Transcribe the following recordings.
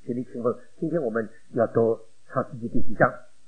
请你请问，今天我们要读创世纪第几章？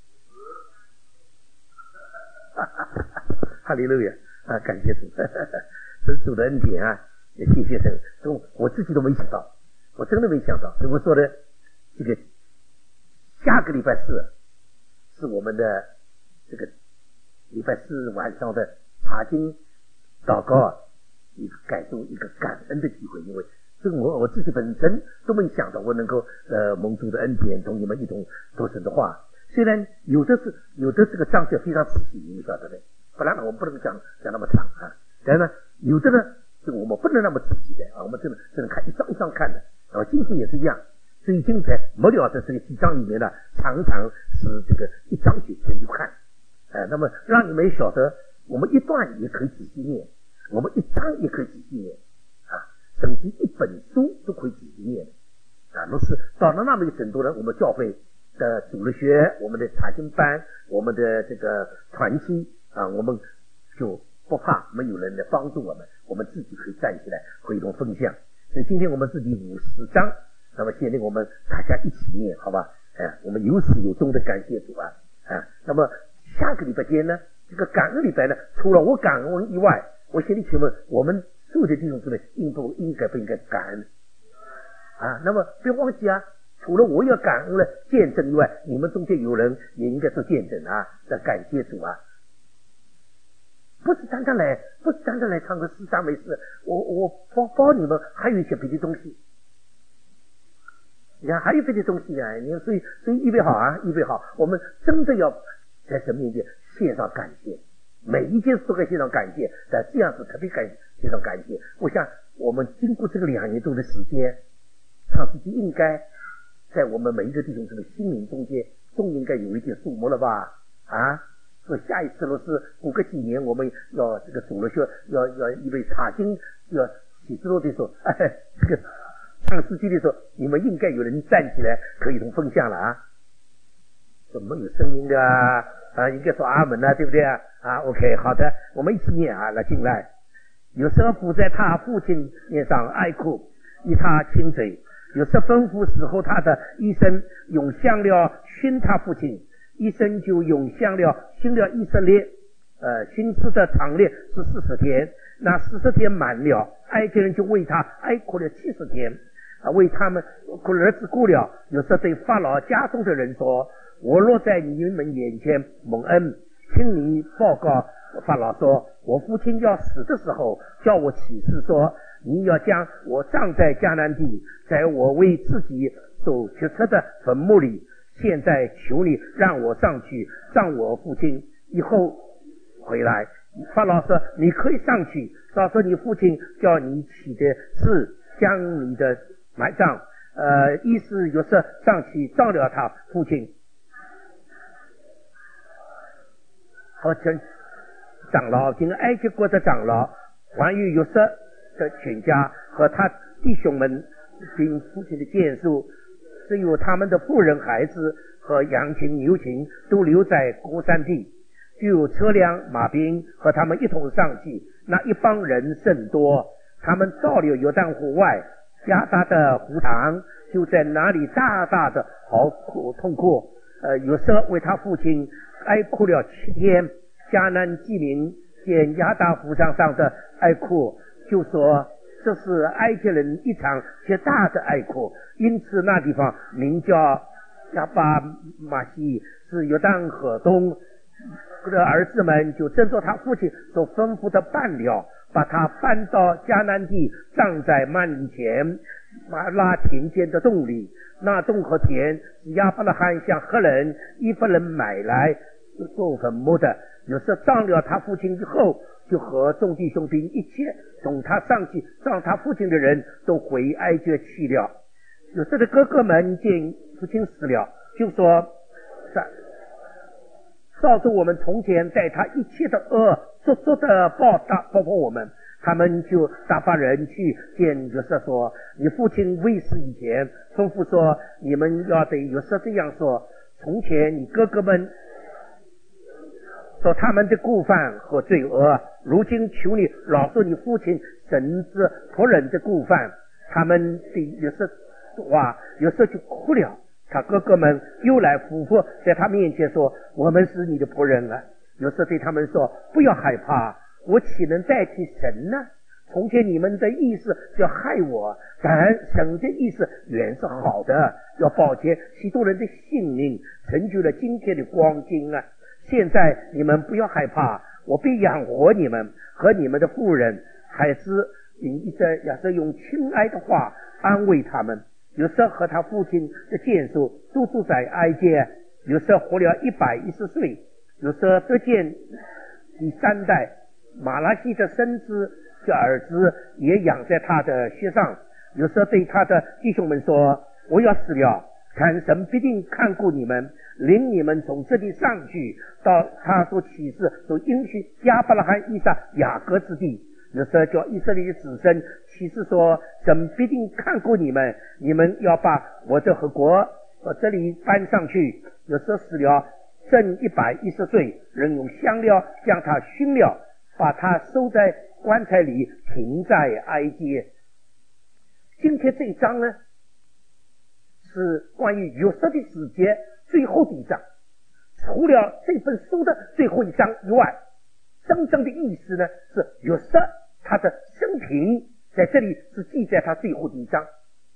哈利路亚啊！感谢主，是主的恩典啊！也谢谢神，我自己都没想到，我真的没想到。所以我说的这个下个礼拜四是我们的这个礼拜四晚上的查经祷告啊，一个感动一个感恩的机会，因为这个我自己本身都没想到我能够蒙主的恩典同你们一同读神的话。虽然有的这个章节非常仔细，你晓得的，不然我们不能讲那么长啊。但是呢，有的呢，这个我们不能那么仔细的啊，我们只能看一张一张看的。今天也是一样，所以今天末了的这个几章里面呢，常常是这个一章节全部看，那么让你们晓得，我们一段也可以仔细念，我们一章也可以仔细念啊，甚至一本书都可以仔细念啊。若是到了那么一个程度呢，我们教会的主日学，我们的查经班，我们的这个团契啊，我们就不怕没有人来帮助我们自己可以站起来会同分享。所以今天我们是第50章，那么现在我们大家一起念，好吧？我们有始有终的感谢主啊！那么下个礼拜天呢，这个感恩礼拜呢，除了我感恩以外，我现在请问我们所有的弟兄姊妹应不应该感恩啊？那么不要忘记啊！除了我要感恩了见证以外，你们中间有人也应该做见证啊，来感谢主啊！不是单单来唱个诗章没事，我包你们还有一些别的东西，你看还有别的东西啊！你所以预备好啊，预备好，我们真的要在神面前献上感谢，每一件事都该献上感谢，但这样子特别献上感谢。我想我们经过这个2年多的时间，创世纪应该在我们每一个弟兄姊妹心灵中间都应该有一点数目了吧？啊！所以下一次若是过个几年，我们要这个主日学要预备查经，要启示录的时候，这个创世纪的时候，你们应该有人站起来可以同分享了啊！怎么有声音的啊？应该说阿门啊，对不对啊？OK， 好的，我们一起念啊，来进来。有时候伏在他父亲面上哀哭，以他亲嘴；有时吩咐死后他的医生用香料熏他父亲。医生就用香料熏了以色列，熏尸的长烈是40天，那40天满了，埃及人就为他哀哭了70天，为他们儿子哭了。有时对法老家中的人说：我若在你们眼前蒙恩，请你报告法老说，我父亲要死的时候，叫我起誓说，你要将我葬在迦南地，在我为自己所掘出的坟墓里。现在求你让我上去葬我父亲，以后回来。法老说：你可以上去，到时候你父亲叫你起的是将你的埋葬。意思就是上去葬了他父亲。和长老经埃及国的长老还与约瑟的全家和他弟兄们并父亲的眷属，只有他们的妇人孩子和羊群牛群都留在歌珊地，就有车辆马兵和他们一同上去。那一帮人甚多，他们到了约旦湖外，加大的湖塘，就在那里大大的嚎哭痛哭。约瑟为他父亲哀哭了7天。迦南居民见亚大湖上的哀哭，就说这是埃及人一场极大的哀哭，因此那地方名叫亚巴马西，是约旦河东的儿子们就遵照他父亲所吩咐的办了，把他搬到迦南地，葬在曼尼前马拉田间的洞里。那洞和田是亚伯拉罕向赫人以弗人买来做坟墓的。有时葬了他父亲以后，就和众弟兄兵一切同他上去葬他父亲的人都回埃及去了。有时的哥哥们见父亲死了，就说照着我们从前待他一切的恶做的报我们。他们就打发人去见约瑟说，你父亲未死以前吩咐说，你们要对约瑟这样说，从前你哥哥们说他们的过犯和罪恶，如今求你饶恕你父亲神之仆人的过犯。他们对约瑟哇，有时候就哭了。他哥哥们又来俯伏在他面前说，我们是你的仆人啊。有时候对他们说，不要害怕，我岂能代替神呢？从前你们的意思是要害我，但神的意思原是好的，要保全许多人的性命，成就了今天的光景啊。现在你们不要害怕，我必养活你们和你们的妇人孩子。也是用亲爱的话安慰他们。有时候和他父亲的眷属都住在埃及，有时候活了110岁，有时候得见第3代马拉西的孙子的儿子也养在他的膝上。有时候对他的弟兄们说，我要死了，看神必定看顾你们，领你们从这里上去，到他所启示所应许亚伯拉罕、以撒、雅各之地。有时候叫以色列的子孙启示说，神必定看顾你们，你们要把我的和国到这里搬上去。有时候死了正110岁，人用香料将他熏了，把他收在棺材里，停在埃及。今天这一章呢，是关于约瑟的世界最后的一章。除了这本书的最后一章以外，真正的意思呢，是约瑟他的生平在这里是记载他最后的一章。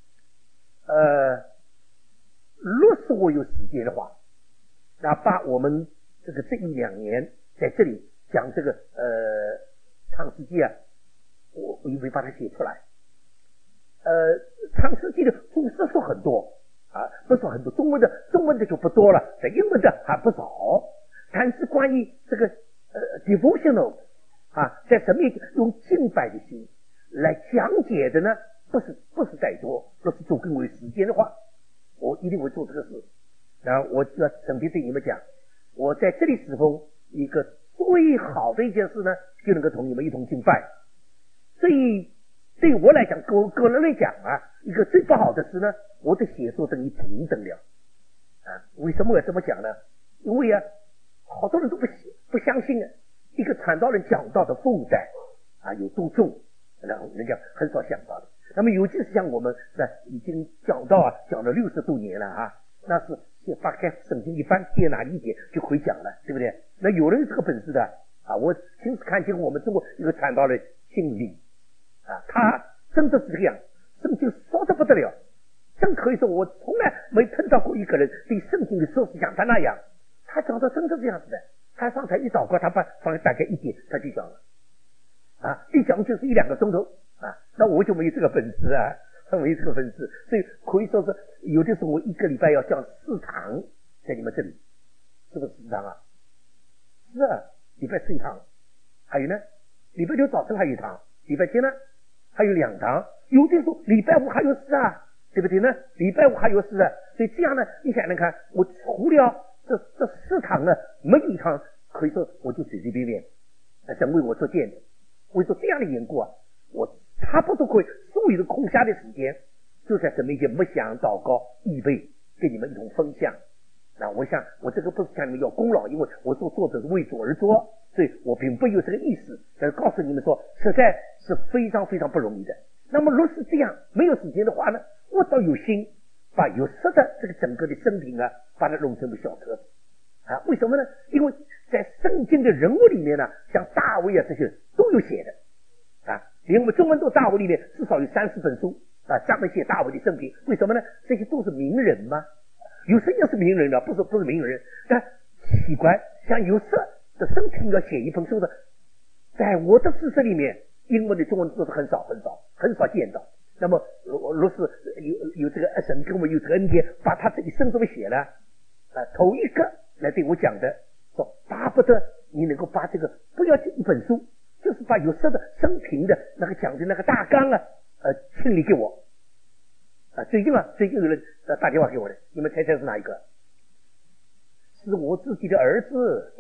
若是我有时间的话，那把我们这1-2年在这里讲这个创世纪啊，我会把它写出来。创世纪的注释说很多啊，不说很多，中文的就不多了，在英文的还不少。但是关于这个devotional 啊，在神面前用敬拜的心来讲解的呢，不是太多。若是主给我有时间的话，我一定会做这个事。然后我要准备对你们讲，我在这里侍奉一个最好的一件事呢，就能够同你们一同敬拜。所以对我来讲，个人来讲啊，一个最不好的事呢，我的写作等于平等了啊。为什么我这么讲呢？因为啊，好多人都不相信啊，一个传道人讲道的负担啊有多重，然后人家很少想到的。那么尤其是像我们已经讲道啊，讲了60多年了啊，那是把圣经一般接纳理解就会讲了，对不对？那有人有这个本事的啊，我亲自看见我们中国一个传道人姓李啊，他真的是这个样，圣经说得不得了，真可以说我从来没碰到过一个人对圣经的说是像他那样，他讲的真的这样子的。他上台一祷告，他放大概1点他就讲了啊，一讲就是1-2个钟头啊，那我就没有这个本事啊，没有这个本事，所以可以说是有的时候我1个礼拜要讲4堂在你们这里，是不是4堂啊？是啊，礼拜4一堂，还有呢，礼拜6早晨还有1堂，礼拜天呢还有2堂，有的时候礼拜5还有事啊，对不对呢？礼拜5还有事啊，所以这样呢，你想想看，我除了这4堂呢，没有1堂可以说我就随随便便，神为我做见证。为做这样的缘故啊，我差不多可以所有的空暇的时间，就在神面前默想、祷告、预备，跟你们一同分享。那我想，我这个不是向你们要功劳，因为我做的是为主而做，所以我并不有这个意思。但是告诉你们说，实在是非常非常不容易的。那么若是这样没有时间的话呢，我倒有心把约瑟的这个整个的生平啊，把它弄成个小册子啊。为什么呢？因为在圣经的人物里面呢，像大卫啊这些都有写的啊，连我们中文都大卫里面至少有30本书啊，专门写大卫的生平。为什么呢？这些都是名人嘛，有些也是名人的，不是名人。但奇怪，像约瑟的生平要写一本书的，在我的知识里面，英文的中文都是很少见到。那么若是有这个神跟我们有这个恩典，把他这一生这么写了啊，头一个来对我讲的说，巴不得你能够把这个不要一本书，就是把约瑟的生平的那个讲的那个大纲啊，清理给我啊。最近有人打电话给我的，你们猜猜是哪一个？是我自己的儿子。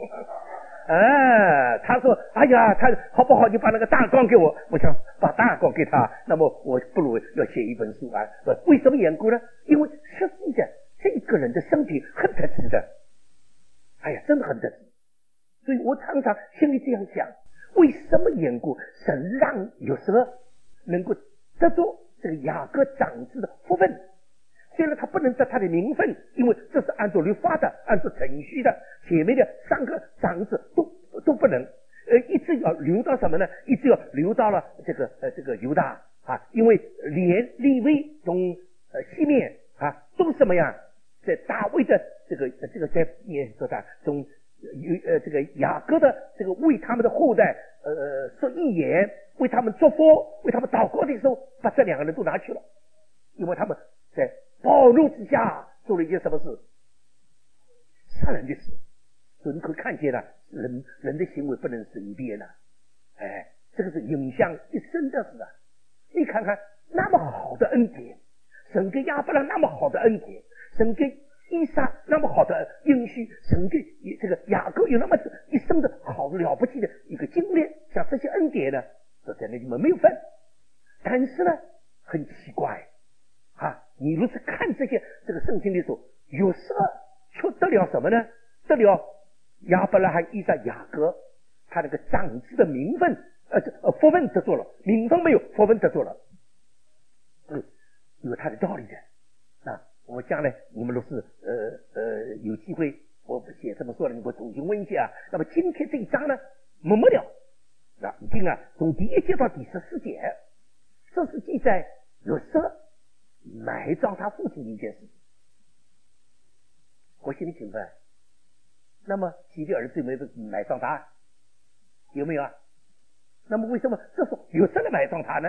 他说哎呀，他好不好你把那个大纲给我，我想把大纲给他，那么我不如要写一本书啊。为什么缘故呢？因为实际的这个人的生平很特殊的，哎呀，真的很特殊。所以我常常心里这样想，为什么缘故神让约瑟能够得着这个雅各长子的福分虽然他不能得他的名分，因为这是按照律法的，按照程序的，前面的3个长子都不能，一直要留到什么呢？一直要留到了这个犹大啊，因为连利未从西面啊都什么呀，在大卫的这个在念说他从这个雅各的这个为他们的后代说预言，为他们祝福，为他们祷告的时候，把这2个人都拿去了，因为他们在暴怒之下做了一件什么事？杀人的事。所以你可以看见了，人的行为不能随便了，这个是影响一生的事啊！你看看那么好的恩典，神给亚伯拉那么好的恩典，神给以撒那么好的应许，神给这个雅各有那么一生的好了不起的一个经历，像这些恩典呢，都在那里面没有分。但是呢，很奇怪啊！你如是看这个圣经的时候，有时候却得了什么呢？得了亚伯拉罕、以撒、雅各，他那个长子的名分，福分得着了，名分没有，福分得着了，有他的道理的啊！我将来你们若是有机会，我不写这么说了，你给我重新问一下。那么今天这一章呢，没了啊！你听啊，从第1节到第14节，这是记载约瑟埋葬他父亲的一件事情。我心里请问，那么其的儿子有没有埋葬他？有没有啊？那么为什么这是约瑟来埋葬他呢？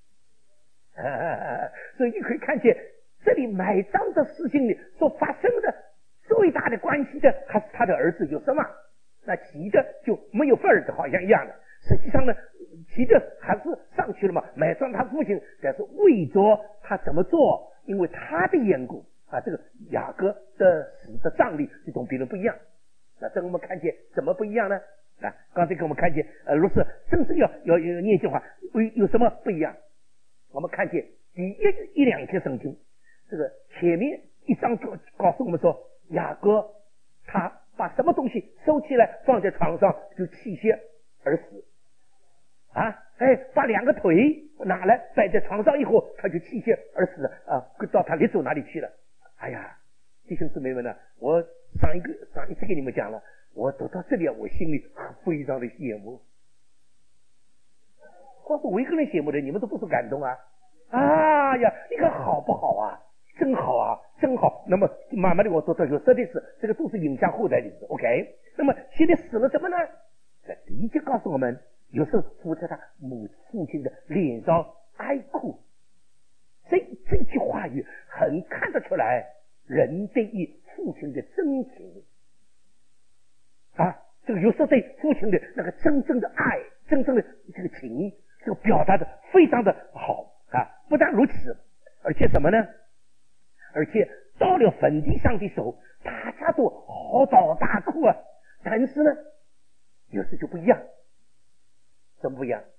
所以你可以看见这里埋葬的事情里所发生的最大的关系的还是他的儿子约瑟嘛，那其的就没有份儿的，好像一样的。实际上呢，其的还是上去了嘛，埋葬他父亲，但是为着他怎么做，因为他的缘故啊，这个雅各的死的葬礼就同别人不一样。那这我们看见怎么不一样呢？啊，刚才给我们看见，如果是真正要念经的话，有什么不一样？我们看见第一两节圣经，这个前面1章就告诉我们说，雅各他把什么东西收起来放在床上就气血而死啊！把2个腿拿来摆在床上以后，他就气血而死啊，到他列祖哪里去了？哎呀，弟兄姊妹们呢，我上一次给你们讲了，我读到这里我心里非常的羡慕。光是我一个人羡慕的，你们都不是感动啊！啊呀，你看好不好啊？真好啊，真好。那么慢慢的我读到有这的事，这个都是影响后代的事。OK， 那么现在死了什么呢？在第1节告诉我们，有时候附在他父亲的脸上哀哭。这句话语很看得出来人对于父亲的真情啊，这个有时候对父亲的那个真正的爱，真正的这个情，这个表达的非常的好啊！不但如此，而且什么呢？而且到了坟地上的时候，大家都嚎啕大哭啊！但是呢，有时就不一样，怎么不一样？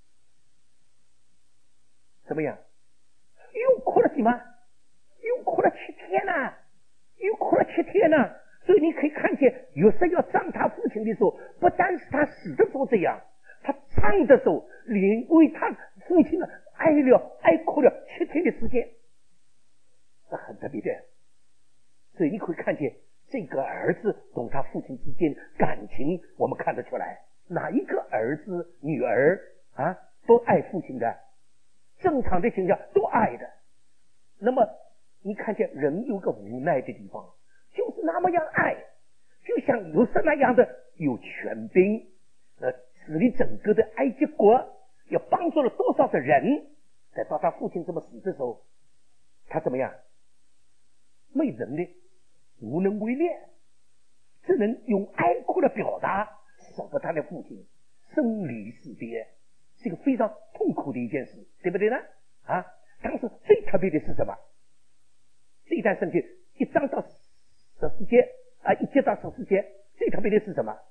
怎么样？又哭了什么？又哭了7天呢，又哭了7天呢。所以你可以看见，约瑟要葬他父亲的时候，不但是他死的时候这样，他葬的时候连为他父亲呢哀哭了7天的时间，这很特别的。所以你可以看见这个儿子同他父亲之间感情，我们看得出来，哪一个儿子女儿啊都爱父亲的，正常的情况都爱的。那么你看见人有个无奈的地方，就是那么样爱，就像约瑟那样的有权柄，治理整个的埃及国，也帮助了多少的人。在到他父亲这么死的时候，他怎么样？没人的，无能为力，只能用哀哭的表达，舍不他的父亲生离死别，是一个非常痛苦的一件事，对不对呢？啊，当时最特别的是什么？这一段圣经1章到14节啊，1节到14节，最特别的是什么？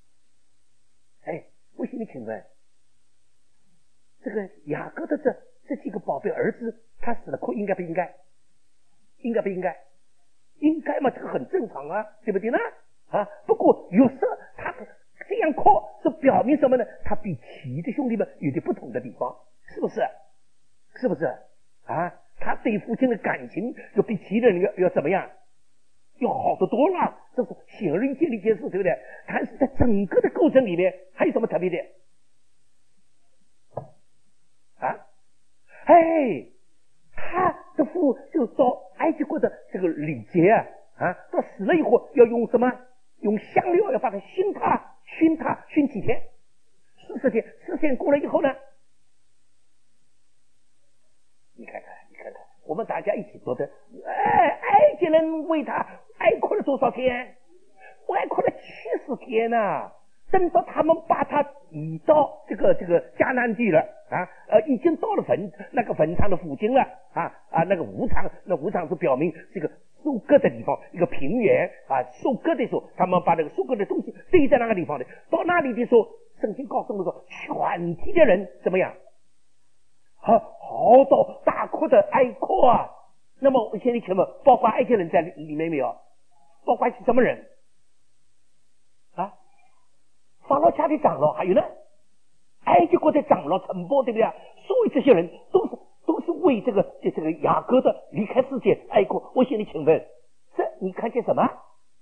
我向你请问，这个雅各的这几个宝贝儿子，他死了哭应该不应该？应该不应该？应该嘛，这个很正常啊，对不对呢？啊，不过有时他这样哭是表明什么呢？他比其的兄弟们有点不同的地方，是不是？是不是啊？ 他对父亲的感情就比其他人要怎么样？要好得多了，这是显而易见的一件事，对不对？但是在整个的过程里面，还有什么特别的？啊，他的父就到埃及国的这个礼节到死了以后要用什么？用香料要把它熏几天？40天，40天过了以后呢？你看看，我们大家一起做的，埃及人为他哀哭了多少天？哀哭了70天呐！等到他们把他移到这个迦南地了已经到了那个坟场的附近了那个无场是表明这个收割的地方，一个平原收割的时候，他们把那个收割的东西堆在那个地方的。到那里的时候，圣经告诉我们说，全体的人怎么样？嚎啕大哭的哀哭啊！那么我现在请问，包括埃及人在里面没有？包括什么人？法老家的长老，还有呢，埃及国的长老、臣仆，对不对？所有这些人都是为这个雅各的离开世界哀哭。我现在请问，你看见什么？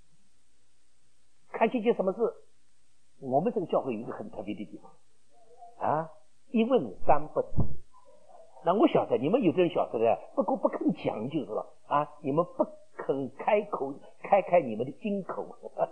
看见什么事？我们这个教会有一个很特别的地方一问三不知。那我晓得你们有的人晓得的，不过不肯讲就是了你们不肯开口，开你们的金口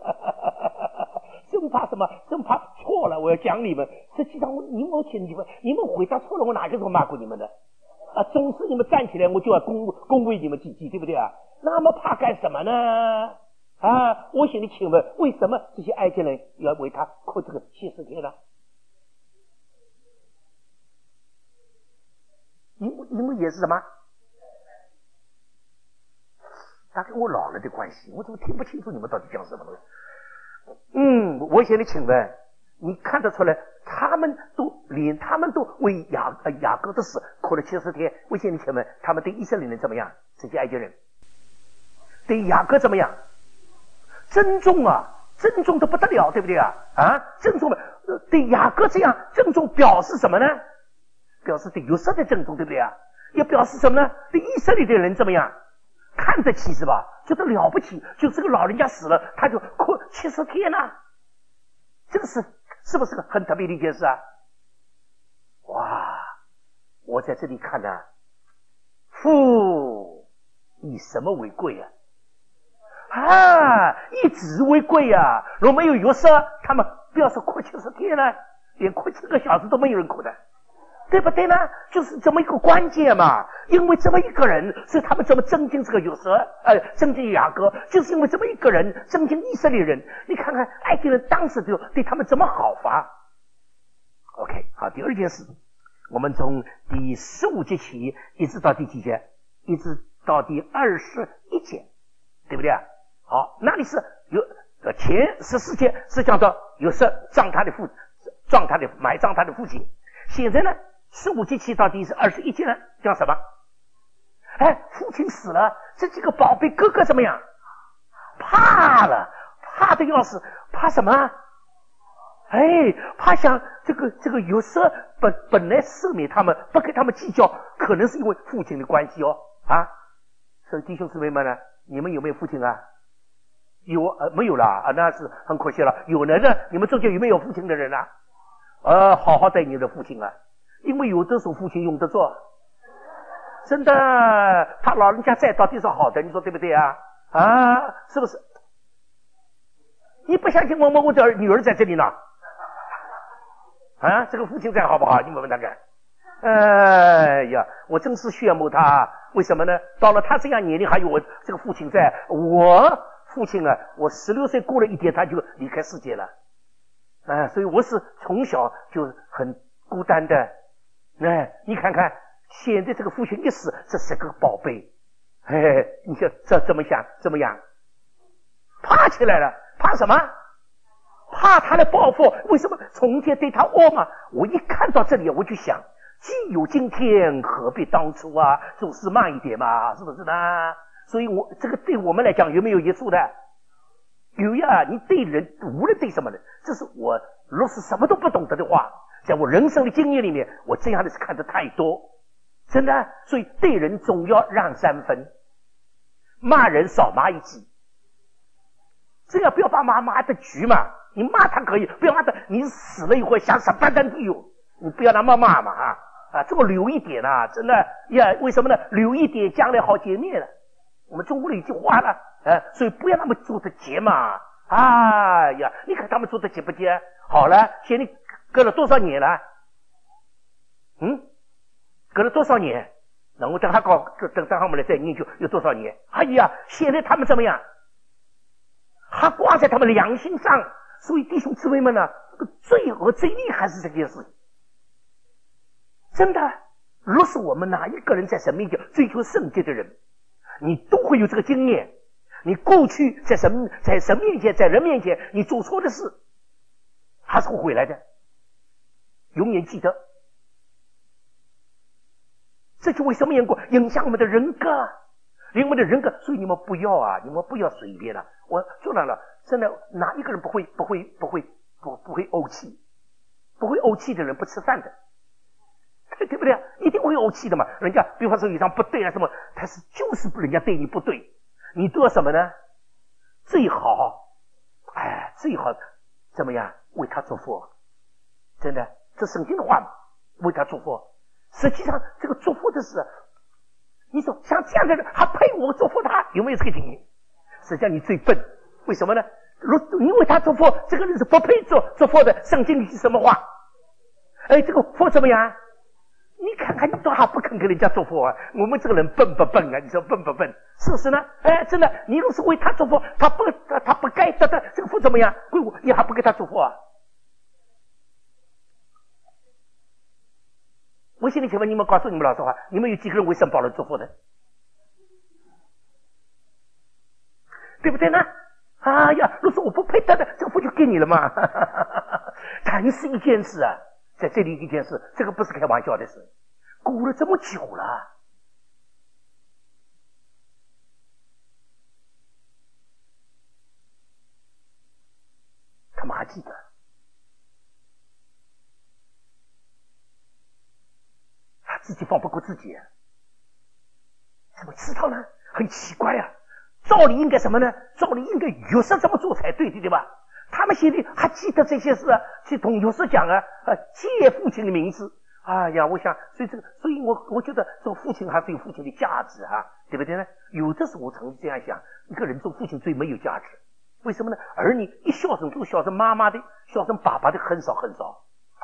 生怕什么？生怕错了，我要讲你们。实际上你们回答错了，我哪个时候骂过你们的总是你们站起来，我就要恭维你们几句，对不对那么怕干什么呢我现在请问，为什么这些埃及人要为他哭这个70天呢？因为也是什么？他跟我老了的关系，我怎么听不清楚你们到底讲什么呢？我现在请问，你看得出来，他们都为雅各的死哭了70天。我现在请问，他们对以色列人怎么样？这些埃及人对雅各怎么样？珍重珍重的不得了，对不对珍重对雅各这样珍重，表示什么呢？表示对约瑟的珍重，对不对也表示什么呢？对以色列的人怎么样？看得起是吧？觉得了不起，就这个老人家死了，他就哭70天这个是不是个很特别的一件事哇！我在这里看父以什么为贵以子为贵如果没有约瑟，他们不要说哭70天了，连哭7个小时都没有人哭的，对不对呢？就是这么一个关键嘛。因为这么一个人，所以他们怎么增进这个约瑟增进雅各，就是因为这么一个人增进以色列人。你看看埃及人当时就对他们怎么好法。 OK， 好，第二件事，我们从第15节起一直到第几节？一直到第21节，对不对好，那里是有前14节是讲到约瑟埋葬他的父亲。现在呢15节起到第21节呢讲什么？父亲死了，这几个宝贝哥哥怎么样？怕了，怕的要死，怕什么？怕想这个约瑟本来赦免他们，不跟他们计较，可能是因为父亲的关系所以弟兄姊妹们呢，你们有没有父亲有没有了那是很可惜了。有人呢，你们中间有没有父亲的人好好待你的父亲因为有的时候父亲用得着，真的，他老人家在到底是好的，你说对不对是不是？你不相信问问我的女儿在这里呢这个父亲在好不好？你问问他看。哎呀，我真是羡慕他。为什么呢？到了他这样年龄，还有我这个父亲在。我父亲我16岁过了一点，他就离开世界了。所以我是从小就很孤单的。你看看现在这个父亲一死，这是个宝贝。你说这怎么想？怎么样？怕起来了，怕什么？怕他的报复。为什么从前对他恶嘛？我一看到这里，我就想，既有今天，何必当初做事慢一点嘛，是不是呢？所以我这个对我们来讲有没有益处的？有呀。你对人无论对什么人，这是我若是什么都不懂得的话，在我人生的经验里面，我这样的是看得太多。 真的。所以对人总要让3分，骂人少骂1句。这样不要把骂的局嘛，你骂他可以，不要骂他，你死了以后想什么都有，你不要那么骂嘛这个留一点啊，真的呀，为什么呢？留一点将来好见面了。我们中国的一句话了，所以不要那么做的结嘛。哎呀，你看他们做的结不结？好了，现在隔了多少年了？隔了多少年？然后等我们来再研究有多少年？哎呀，现在他们怎么样？还挂在他们良心上。所以弟兄姊妹们呢，罪恶最厉害是这件事。真的，若是我们哪一个人在神面前追求圣洁的人，你都会有这个经验。你过去在神面前，在人面前，你做错的事，还是会回来的。永远记得，这就为什么影响我们的人格，我们的人格。所以你们不要随便了。我说了，真的，哪一个人不会怄气？不会怄气的人不吃饭的。对不对？一定会怄气的嘛。人家比方说有啥不对啊什么，就是人家对你不对，你都要什么呢？最好怎么样？为他祝福。真的，这圣经的话嘛，为他祝福。实际上这个祝福的事，你说像这样的人还配我祝福他？有没有这个经验？实际上你最笨。为什么呢？因为他祝福，这个人是不配祝福的。圣经里是什么话？这个福怎么样？你看看，你都还不肯给人家祝福啊！我们这个人笨不笨啊？你说笨不笨？是不是呢？真的，你若是为他祝福，他不该得的这个福怎么样？归我，你还不给他祝福啊？我现在请问你们，告诉你们老实话，你们有几个人为圣保罗祝福的？对不对呢？哎呀，若是我不配得的，这个福就给你了嘛。谈是一件事啊。在这里一件事，这个不是开玩笑的事，过了这么久了，他们还记得，他自己放不过自己，怎么知道呢？很奇怪啊！照理应该什么呢？照理应该约瑟这么做才对，对吧？他们心里还记得这些事啊，去同约瑟讲借父亲的名字。哎呀，我想，所以我觉得做父亲还是有父亲的价值对不对呢？有的时候我曾经这样想，一个人做父亲最没有价值，为什么呢？儿女一孝顺都孝顺妈妈的，孝顺爸爸的很少很少，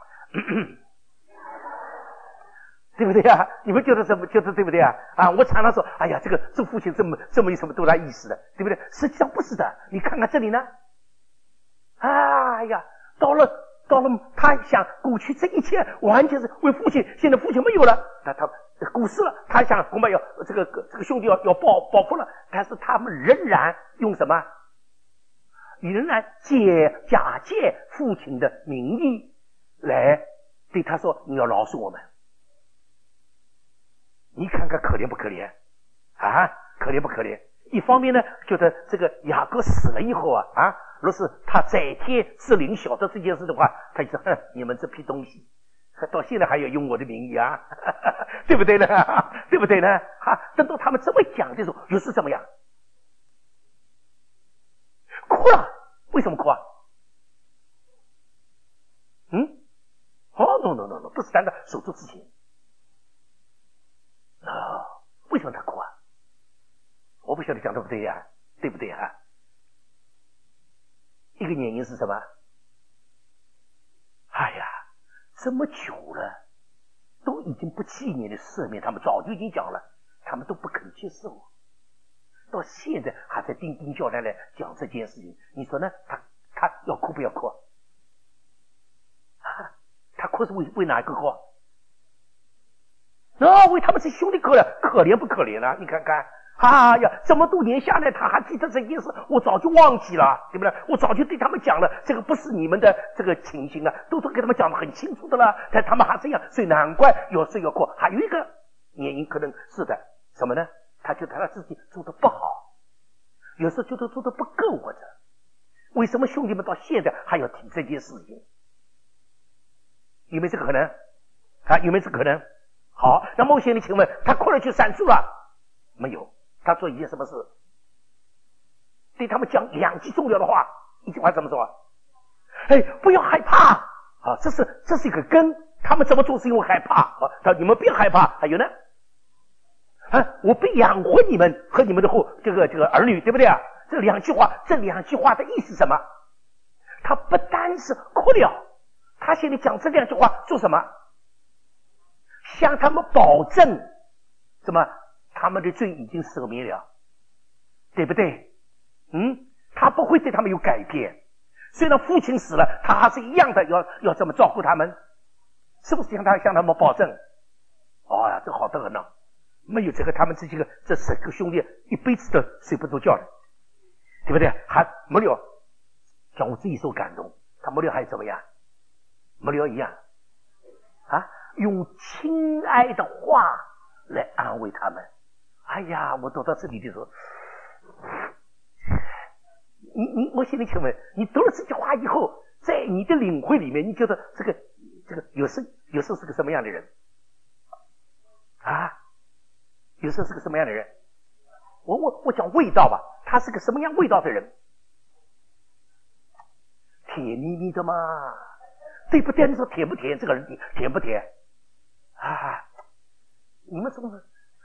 对不对啊？你们觉得对不对啊？我常常说，哎呀，这个做父亲这么有什么多大意思的，对不对？实际上不是的，你看看这里呢。哎呀，到了，他想过去这一切完全是为父亲，现在父亲没有了，他过世了，他想恐怕要这个兄弟要报复了，但是他们仍然用什么？仍然假借父亲的名义来对他说：“你要饶恕我们。”你看看可怜不可怜可怜不可怜？一方面呢，觉得这个雅各死了以后若是他在天之灵晓得这件事的话，他就说：“你们这批东西，到现在还要用我的名义对不对呢？对不对呢？等到他们这么讲的时候，又是怎么样？哭了。为什么哭？no， 不是单单手足之情。为什么他哭我不晓得讲对不对呀？对不对一个原因是什么？哎呀，这么久了，都已经不纪念的赦免，他们早就已经讲了，他们都不肯接受，到现在还在叮叮叫来讲这件事情。你说呢？他要哭不要哭？他哭是为哪一个哭？为他们是兄弟哭了，可怜不可怜啊？你看看。这么多年下来，他还记得这件事，我早就忘记了，对不对？我早就对他们讲了，这个不是你们的这个情形都给他们讲得很清楚的了，但他们还这样，所以难怪有时要哭。还有一个原因可能是的，什么呢？他觉得他自己做得不好，有时候觉得做得不够，或者为什么兄弟们到现在还要提这件事情？有没有这个可能？有没有这个可能？ 好，那么我现在请问，他哭了就闪住了？没有，他做一件什么事？对他们讲两句重要的话，一句话怎么说？哎，不要害怕啊！这是一个根。他们怎么做是因为害怕啊？他说你们别害怕。还有呢？我必养活你们和你们的这个儿女，对不对啊？这两句话的意思是什么？他不单是哭了，他现在讲这两句话做什么？向他们保证什么？他们的罪已经赦免了，对不对？他不会对他们有改变。虽然父亲死了，他还是一样的要这么照顾他们，是不是向他们保证？哦呀，这好得很呢。没有这个，他们这10个兄弟一辈子都睡不着觉的，对不对？还没了，像我自己受感动，他没了还怎么样？没了一样啊，用亲爱的话来安慰他们。哎呀，我读到这里的时候，我现在请问，你读了这句话以后，在你的领会里面，你觉得这个有时是个什么样的人啊？有时是个什么样的人？我讲味道吧，他是个什么样味道的人？甜腻腻的嘛，对不对？你说甜不甜？这个人甜不甜啊？你们怎么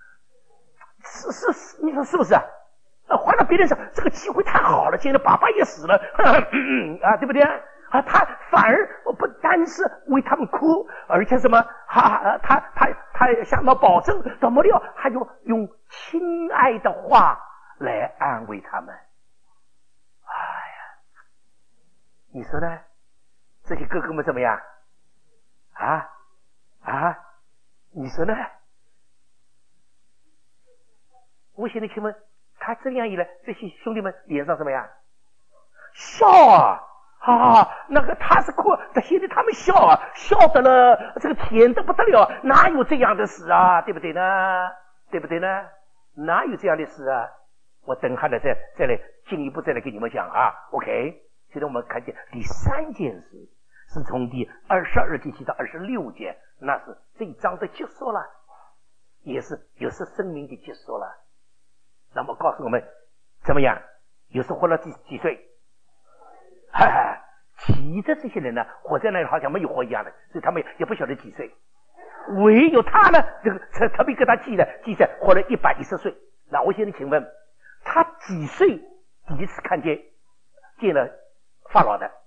是？你说是不是啊？换到别人上，这个机会太好了，现在爸爸也死了，啊，对不对啊？他反而不单是为他们哭，而且什么？他向他保证怎么了？还有用亲爱的话来安慰他们。哎呀，你说呢？这些哥哥们怎么样？你说呢？我现在请问，他这样一来，这些兄弟们脸上怎么样？笑啊！那个他是哭，现在他们笑啊，笑得了，这个甜得不得了，哪有这样的事啊？对不对呢？对不对呢？哪有这样的事啊？我等下来再来进一步再来给你们讲啊。OK， 现在我们看见第3件事，是从第22节到26节，那是这一章的结束了，也是生命的结束了。那么告诉我们怎么样？有时活了几岁？其他这些人呢，活在那里好像没有活一样的，所以他们也不晓得几岁。唯有他呢，这个特别给他记在活了110岁。那我现在请问，他几岁第一次见了法老的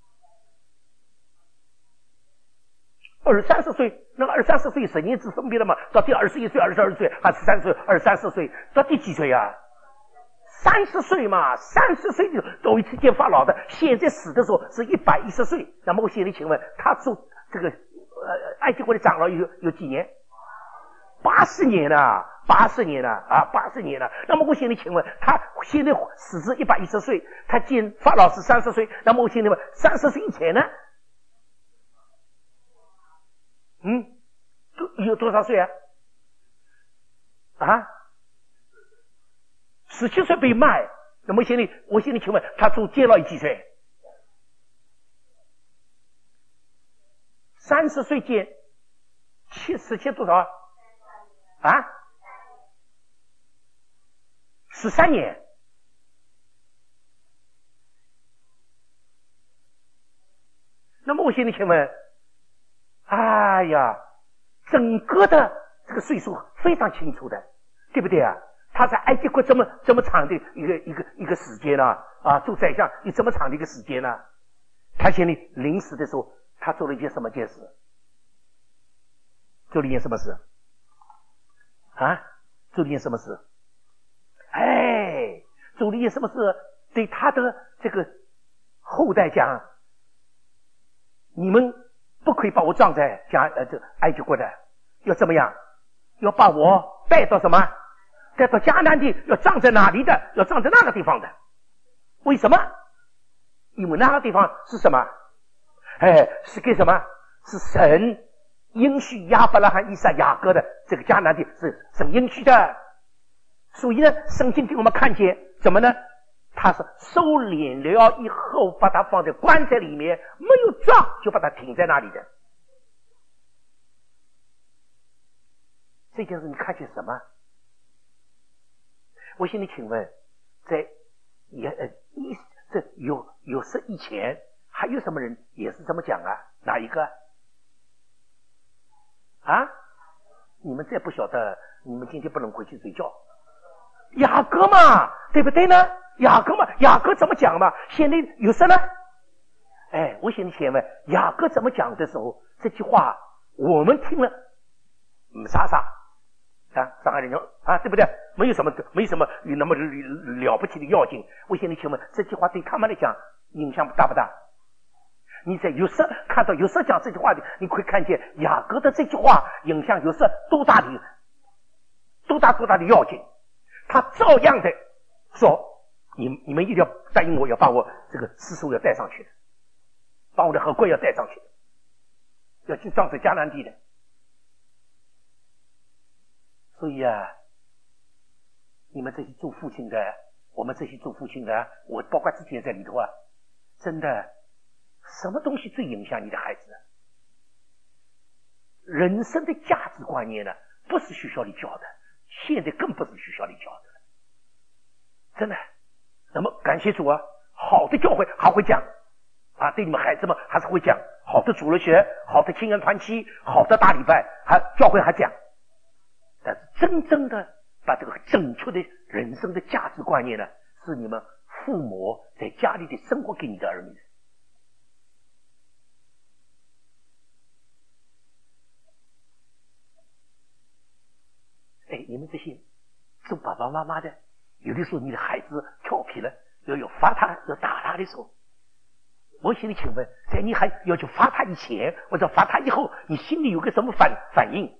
？20-30岁，那个20-30岁是年资分别了嘛？到第21岁、22岁还是30岁、23-24岁？到第几岁啊？30岁嘛，30岁就头一次见法老的，现在死的时候是110岁。那么我现在请问，他做这个埃及国的长老有几年？80年了，80年了。那么我现在请问，他现在死是110岁，他见法老是30岁。那么我现在问，30岁以前呢？有多少岁啊？17岁被卖。那么我现在请问，他做监牢几岁？30岁监17多少？13年。那么我现在请问，哎呀，整个的这个岁数非常清楚的，对不对啊？他在埃及国这么长的一个时间呢？做宰相有这么长的一个时间呢？他现在临死的时候，他做了一件什么件事？做了一件什么事？做了一件什么事？做了一件什么事？对他的这个后代讲，你们不可以把我葬在这埃及国的，要怎么样？要把我带到什么？带到迦南地，要葬在哪里的？要葬在那个地方的。为什么？因为那个地方是什么？是给什么？是神应许亚伯拉罕、以撒、雅各的这个迦南地是神应许的。所以呢，圣经给我们看见什么呢？他是收敛了以后，把它放在棺材里面，没有葬就把它停在那里的。 这件事你看见什么？我向你请问，在有生以前，还有什么人也是这么讲啊？哪一个？啊？你们再不晓得，你们今天不能回去睡觉。雅各嘛，对不对呢？雅各嘛，雅各怎么讲嘛？现在有什么？哎，我向你请问，雅各怎么讲的时候，这句话我们听了，傻啊，上海人啊，对不对？没有什么那么了不起的要紧。我向你请问，这句话对他们来讲影响大不大？你在有时看到有时讲这句话的，你会看见雅各的这句话影响有时多大的要紧。他照样的说，你们一定要答应我，要把我这个尸首要带上去的，把我的盒柜要带上去的，要去装在迦南地的。所以啊，你们这些做父亲的，我们这些做父亲的，我包括自己也在里头啊，真的，什么东西最影响你的孩子？人生的价值观念呢，不是学校里教的，现在更不是学校里教的，真的。那么感谢主啊，好的教会还会讲啊，对你们孩子们还是会讲，好的主日学，好的青年团契，好的大礼拜，教会还讲。但是真正的把这个正确的人生的价值观念呢，是你们父母在家里的生活给你的儿女。哎，你们这些做爸爸妈妈的，有的时候你的孩子调皮了，要罚他，要打他的时候，我心里请问，在你还要去罚他以前，或者罚他以后，你心里有个什么反应？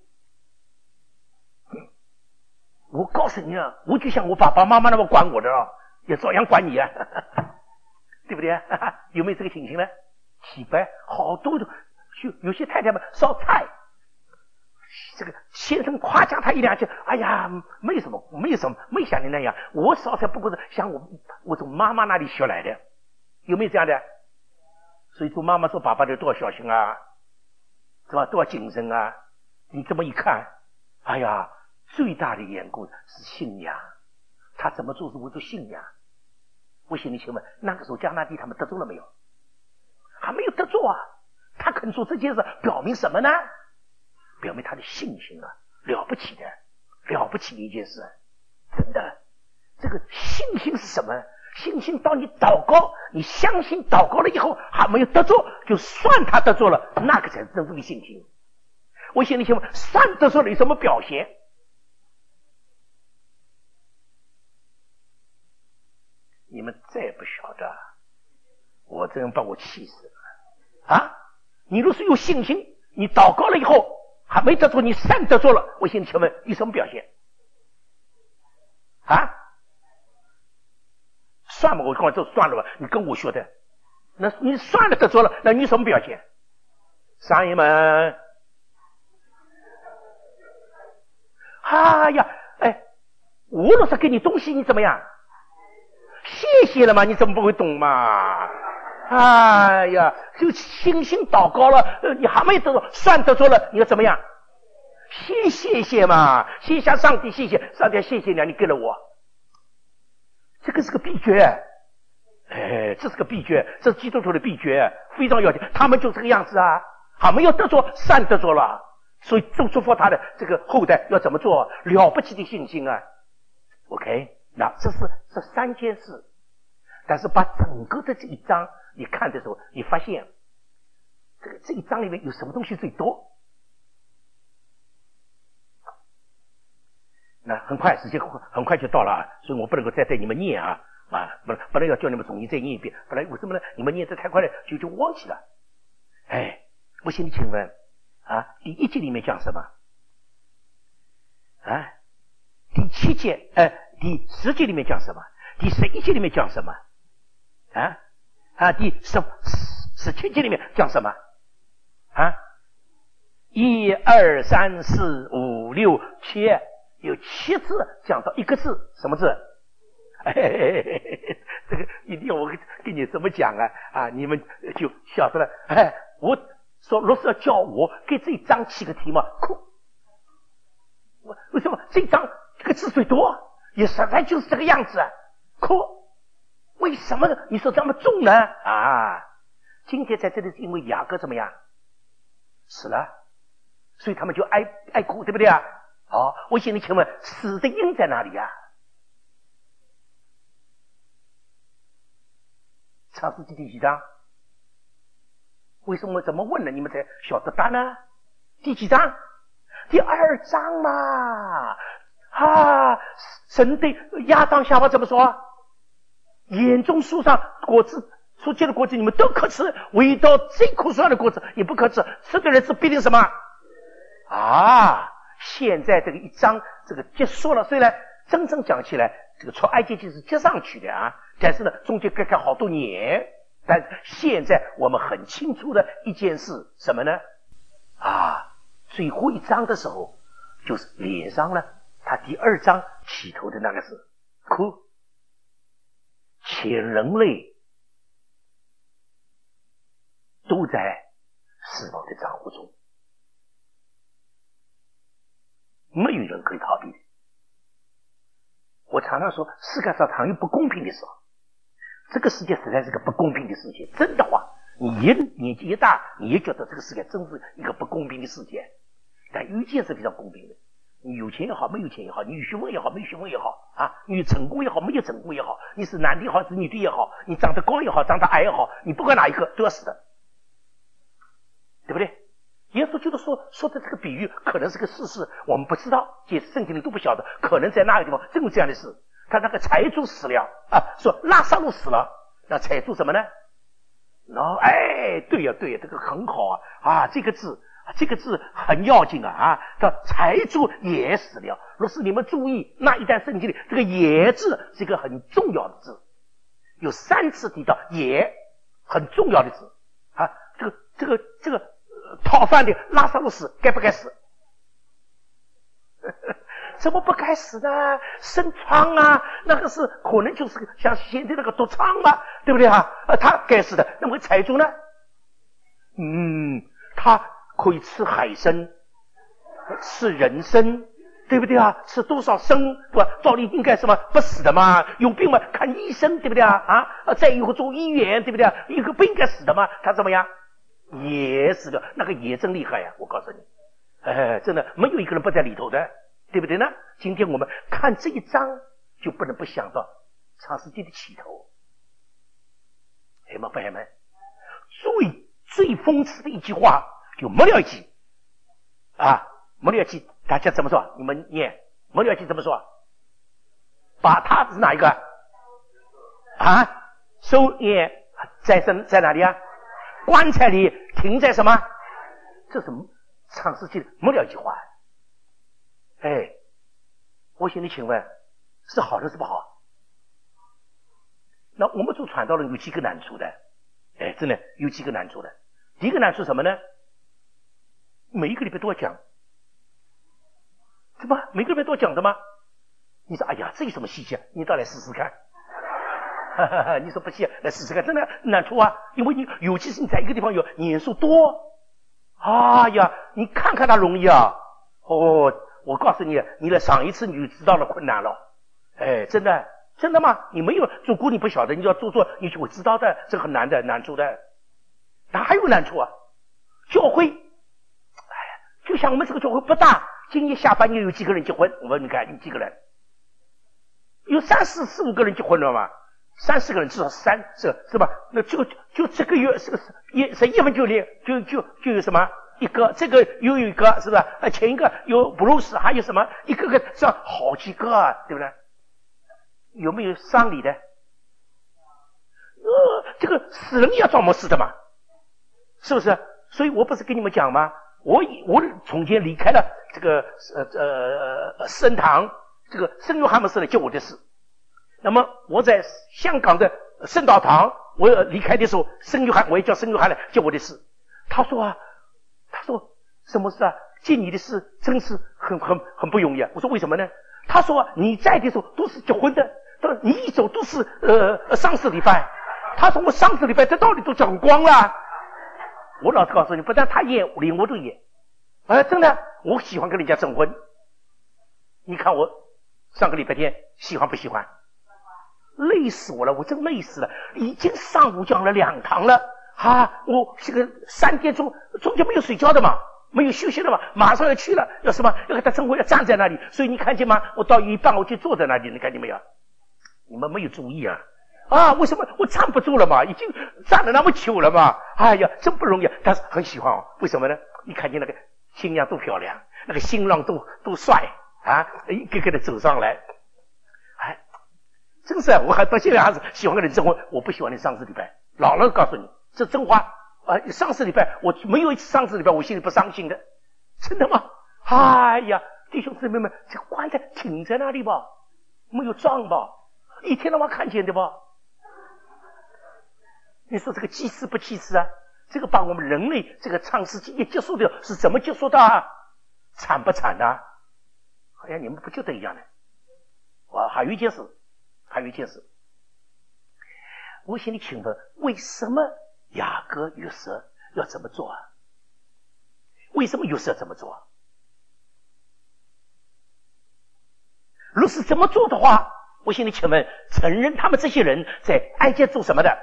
我告诉你啊，我就像我爸爸妈妈那么管我的啊，也照样管你啊，对不对？有没有这个情形呢？奇怪，好多的有些太太们烧菜，这个先生夸奖他一两句，哎呀，没什么，没像你那样，我烧菜不过是像我从妈妈那里学来的，有没有这样的？所以做妈妈做爸爸的都要小心啊，是吧？都要谨慎啊。你这么一看，哎呀，最大的缘故是信仰，他怎么做是为了信仰。我心里请问，那个时候迦南地他们得做了没有？还没有得做啊。他肯做这件事，表明什么呢？表明他的信心啊，了不起的一件事。真的，这个信心是什么？信心到你祷告，你相信祷告了以后还没有得做，就算他得做了，那个才是真正的信心。我心里请问，算得做了有什么表现？你们再不晓得，我真把我气死了啊！你若是有信心，你祷告了以后还没得做，你算得做了，我心里请问有什么表现啊？算吧，我跟我说算了吧，你跟我说的，那你算了得做了，那你什么表现？商人们，哎呀，哎，我若是给你东西，你怎么样？谢谢了嘛，你怎么不会懂嘛？哎呀，就信心祷告了，你还没得做，算得做了，你要怎么样？先谢谢嘛，先向上帝谢谢，上帝谢谢你，你给了我。这个是个秘诀，哎，这是个秘诀，这是基督徒的秘诀，非常要紧。他们就这个样子啊，还没有得做，算得做了，所以祝福他的这个后代要怎么做？了不起的信心啊 ！OK， 那这是这三件事，但是把整个的这一章你看的时候，你发现这一章里面有什么东西最多？那很快时间很快就到了啊，所以我不能够再带你们念啊，不能要叫你们重新再念一遍，本来为什么呢？你们念得太快了，就忘记了。哎，我心里请问啊，第一节里面讲什么？啊，第7节第10节里面讲什么？第11节里面讲什么？第17节里面讲什么？啊，1、2、3、4、5、6、7。有7字讲到一个字，什么字？这个一定要我跟你怎么讲啊？你们就晓得了。我说，若是要叫我给这一章起个题目， 为什么这张这个字最多？也实在就是这个样子啊。可为什么你说这么重呢？啊，今天在这里是因为雅各怎么样死了，所以他们就哀哭，对不对啊？好，我现在请问死的因在哪里啊？创世纪第几章？为什么我这么问了你们才晓得答呢？第几章？第2章嘛。啊，神对亚当夏娃怎么说？眼中树上果子所结的果子你们都可吃，唯独这棵树上的果子你不可吃，吃的人是必定什么啊？现在这个1章这个结束了，虽然真正讲起来这个出埃及记是接上去的啊，但是呢中间隔开好多年。但是现在我们很清楚的一件事什么呢？啊，最后1章的时候就是连上了他第2章起头的那个字，哭，全人类都在死亡的账户中，没有人可以逃避。我常常说世界上常有不公平的事，这个世界实在是个不公平的世界。真的话，你年纪一大，你也觉得这个世界真是一个不公平的世界。但有一件是非常公平的，你有钱也好，没有钱也好，你有学问也好，没有学问也好啊，你有成功也好，没有成功也好，你是男的也好，是女的也好，你长得高也好，长得矮也好，你不管哪一个都要死的，对不对？耶稣就是说的这个比喻可能是个事实，我们不知道，解释圣经里都不晓得，可能在那个地方真有这样的事。他那个财主死了啊，说拉撒路死了，那财主什么呢？对呀，这个很好啊，这个字很要紧啊，叫财主也死了。若是你们注意那一段圣经里，这个也字是一个很重要的字，有3次提到也，很重要的字啊。这个讨饭的拉撒路死该不该死？怎么不该死呢？生疮啊，那个是可能就是像现在那个毒疮嘛，对不对啊？他该死的。那么财主呢？他可以吃海参，吃人参，对不对啊？吃多少参，对吧？照理应该什么不死的嘛？有病嘛看医生，对不对啊？再以后住医院，对不对啊？一个不应该死的嘛，他怎么样？也死的，那个也真厉害呀！我告诉你，真的没有一个人不在里头的，对不对呢？今天我们看这一章，就不能不想到创世纪的起头。朋友们，最讽刺的一句话，就末了一句啊，末了一句大家怎么说？你们念末了一句怎么说？把他是哪一个啊？收也在哪里啊？棺材里停在什么？这是创世纪的末了一句话。我现在请问是好的是不好？那我们做传道人有几个难处的？真的有几个难处的。第一个难处什么呢？每一个礼拜都要讲，怎么每个礼拜都要讲的吗？你说哎呀，这有什么稀奇？你倒来试试看。你说不稀，来试试看，真的难处啊！因为你尤其是你在一个地方有年数多，哎呀，你看看它容易啊！我告诉你，你来上一次你就知道了困难了。真的吗？你没有做过你不晓得，你要做你就会知道的，这很难的，难处的。哪还有难处啊？教会，就像我们这个教会不大，今年下半年有几个人结婚？我问你看，有几个人？有3、4、5个人结婚了吗？3、4个人，至少是吧？那就这个月11月份就有什么一个，这个又有一个，是吧？前一个有布鲁斯，还有什么一个个这样好几个啊，对不对？有没有丧礼的？这个死人也要装模似的嘛，是不是？所以我不是跟你们讲吗？我从前离开了这个圣堂，这个圣约翰牧师来教我的事。那么我在香港的圣道堂，我离开的时候，圣约翰我也叫圣约翰来教我的事。他说什么事啊？接你的事真是很不容易啊。我说为什么呢？他说你在的时候都是结婚的，你一走都是丧事礼拜。他说我丧事礼拜这道理都讲光了。我老实告诉你，不但他演，连我都演。真的，我喜欢跟人家证婚。 你看我上个礼拜天喜欢不喜欢？累死我了，我真累死了，已经上午讲了2堂了啊！我这个3点钟中间没有睡觉的嘛，没有休息的嘛，马上要去了，要什么？要给他生活，要站在那里。所以你看见吗？我到一半我就坐在那里，你看见没有？你们没有注意啊！啊，为什么我站不住了嘛？已经站了那么久了嘛！哎呀，真不容易，但是很喜欢哦。为什么呢？你看见那个新娘多漂亮，那个新郎多帅啊！一个个的走上来，哎，真是我还到现在还是喜欢跟人结婚，我不喜欢你上次礼拜。老了告诉你，这真话啊！上次礼拜我没有一次上次礼拜我心里不伤心的，真的吗？哎呀，弟兄姊妹们，这棺材挺在那里吧，没有撞吧？一天到晚看见的吧？你说这个祭祀不祭祀啊？这个把我们人类这个创世纪一结束掉是怎么结束的啊？惨不惨啊？好像你们不觉得一样的？哇，还有一件事，我心里请问，为什么雅各约瑟要这么做啊？为什么约瑟这么做？如是这么做的话，我心里请问，承认他们这些人在埃及做什么的？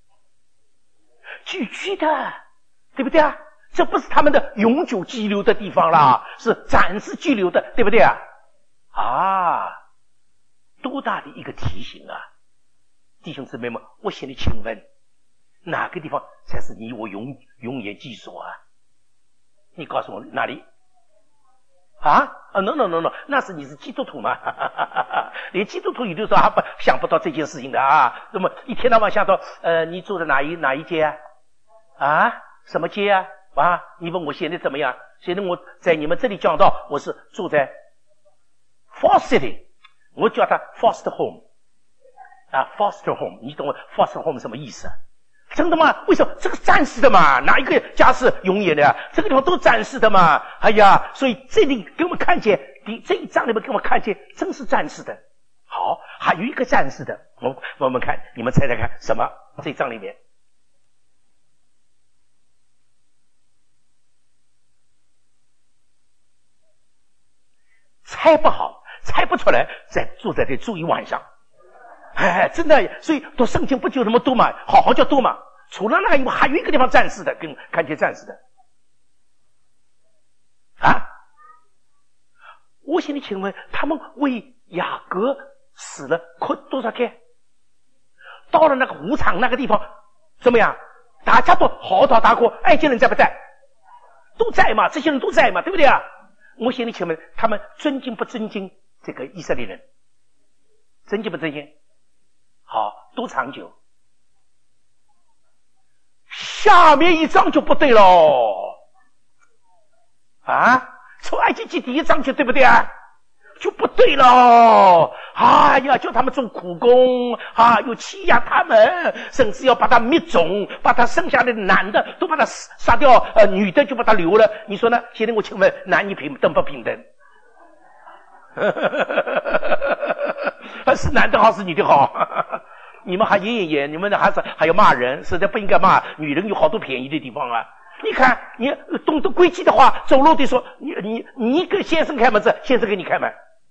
聚居的，对不对啊？这不是他们的永久居留的地方啦，是暂时居留的，对不对啊？啊，多大的一个提醒啊！弟兄姊妹们，我心里请问，哪个地方才是你我永远居所啊？你告诉我哪里？no， 那是你是基督徒嘛？连基督徒有的时候还想不到这件事情的啊。那么一天到晚想到，你住在哪一街啊？啊，什么街啊？啊，你问我现在怎么样？现在我在你们这里讲到，我是住在 Foster City， 我叫它 Foster Home 啊 ，Foster Home， 你懂我 Foster Home 什么意思？真的吗？为什么？这个暂时的嘛，哪一个家是永远的呀？这个地方都暂时的嘛。哎呀，所以这里给我们看见，这一章里面给我们看见，真是暂时的。好，还有一个暂时的，我们看，你们猜猜看什么？这一章里面，猜不好，猜不出来，再坐在这住一晚上。哎，真的，所以读圣经不就那么多嘛？好好叫多嘛。除了那个以外，还有一个地方暂时的，跟看见暂时的啊。我心里请问，他们为雅各死了哭多少天？到了那个湖场那个地方，怎么样？大家都嚎啕大哭，埃及人在不在？都在嘛，这些人都在嘛，对不对啊？我心里请问，他们尊敬不尊敬这个以色列人？尊敬不尊敬？好，多长久？下面一章就不对喽啊！从埃及记第1章就对不对啊？就不对喽！哎呀，叫他们做苦工啊，又欺压他们，甚至要把他灭种，把他生下来的男的都把他杀掉，女的就把他留了。你说呢？现在我请问，男女平等不平等？是男的好，是女的好？你们还演，你们还要骂人，实在不应该骂。女人有好多便宜的地方啊！你看，你懂得规矩的话，走路的说，你跟先生开门子，先生给你开门。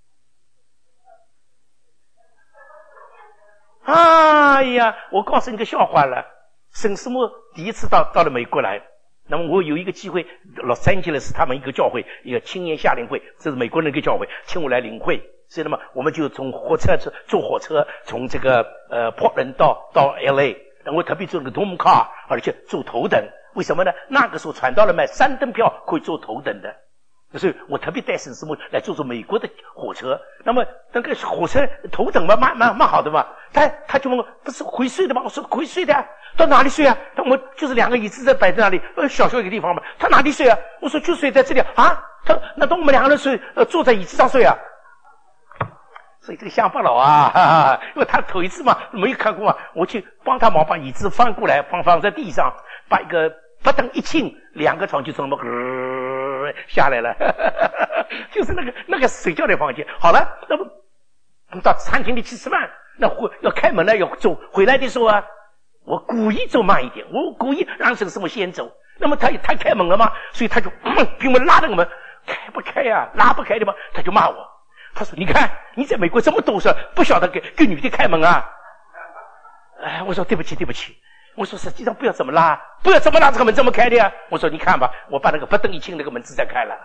哎呀，我告诉你个笑话了。沈师母第一次到了美国来，那么我有一个机会，洛杉矶的是他们一个教会，一个青年夏令会，这是美国人的一个教会，请我来领会。所以那么我们就从坐火车从这个Portland 到 LA， 我特别坐那个 Dome Car， 而且坐头等。为什么呢？那个时候传到了买3等票可以坐头等的，所以我特别带沈师母来坐美国的火车。那么那个火车头等嘛，蛮好的嘛。他就问我，不是回睡的吗？我说回睡的啊。到哪里睡啊？我们就是2个椅子在摆在那里，小一个地方嘛。他哪里睡啊？我说就睡在这里啊。那等我们2个人睡，坐在椅子上睡啊。所以这个乡巴佬啊，因为他头一次嘛，没有看过嘛，我去帮他忙，把椅子翻过来，放在地上，把一个不等一轻，2个床就这么下来了，就是那个睡觉的房间。好了，那么到餐厅里去吃饭，那要开门了，要走回来的时候啊，我故意走慢一点，我故意让沈师母先走。那么他开门了嘛，所以他就给我拉那个门，开不开啊？拉不开的嘛，他就骂我。 他说：“你看你在美国这么多事，不晓得给女的开门啊？”我说：“对不起，对不起。”我说：“实际上不要这么拉，不要这么拉，这个门怎么开的呀？”我说：“你看吧，我把那个不灯一清，那个门自然开了。”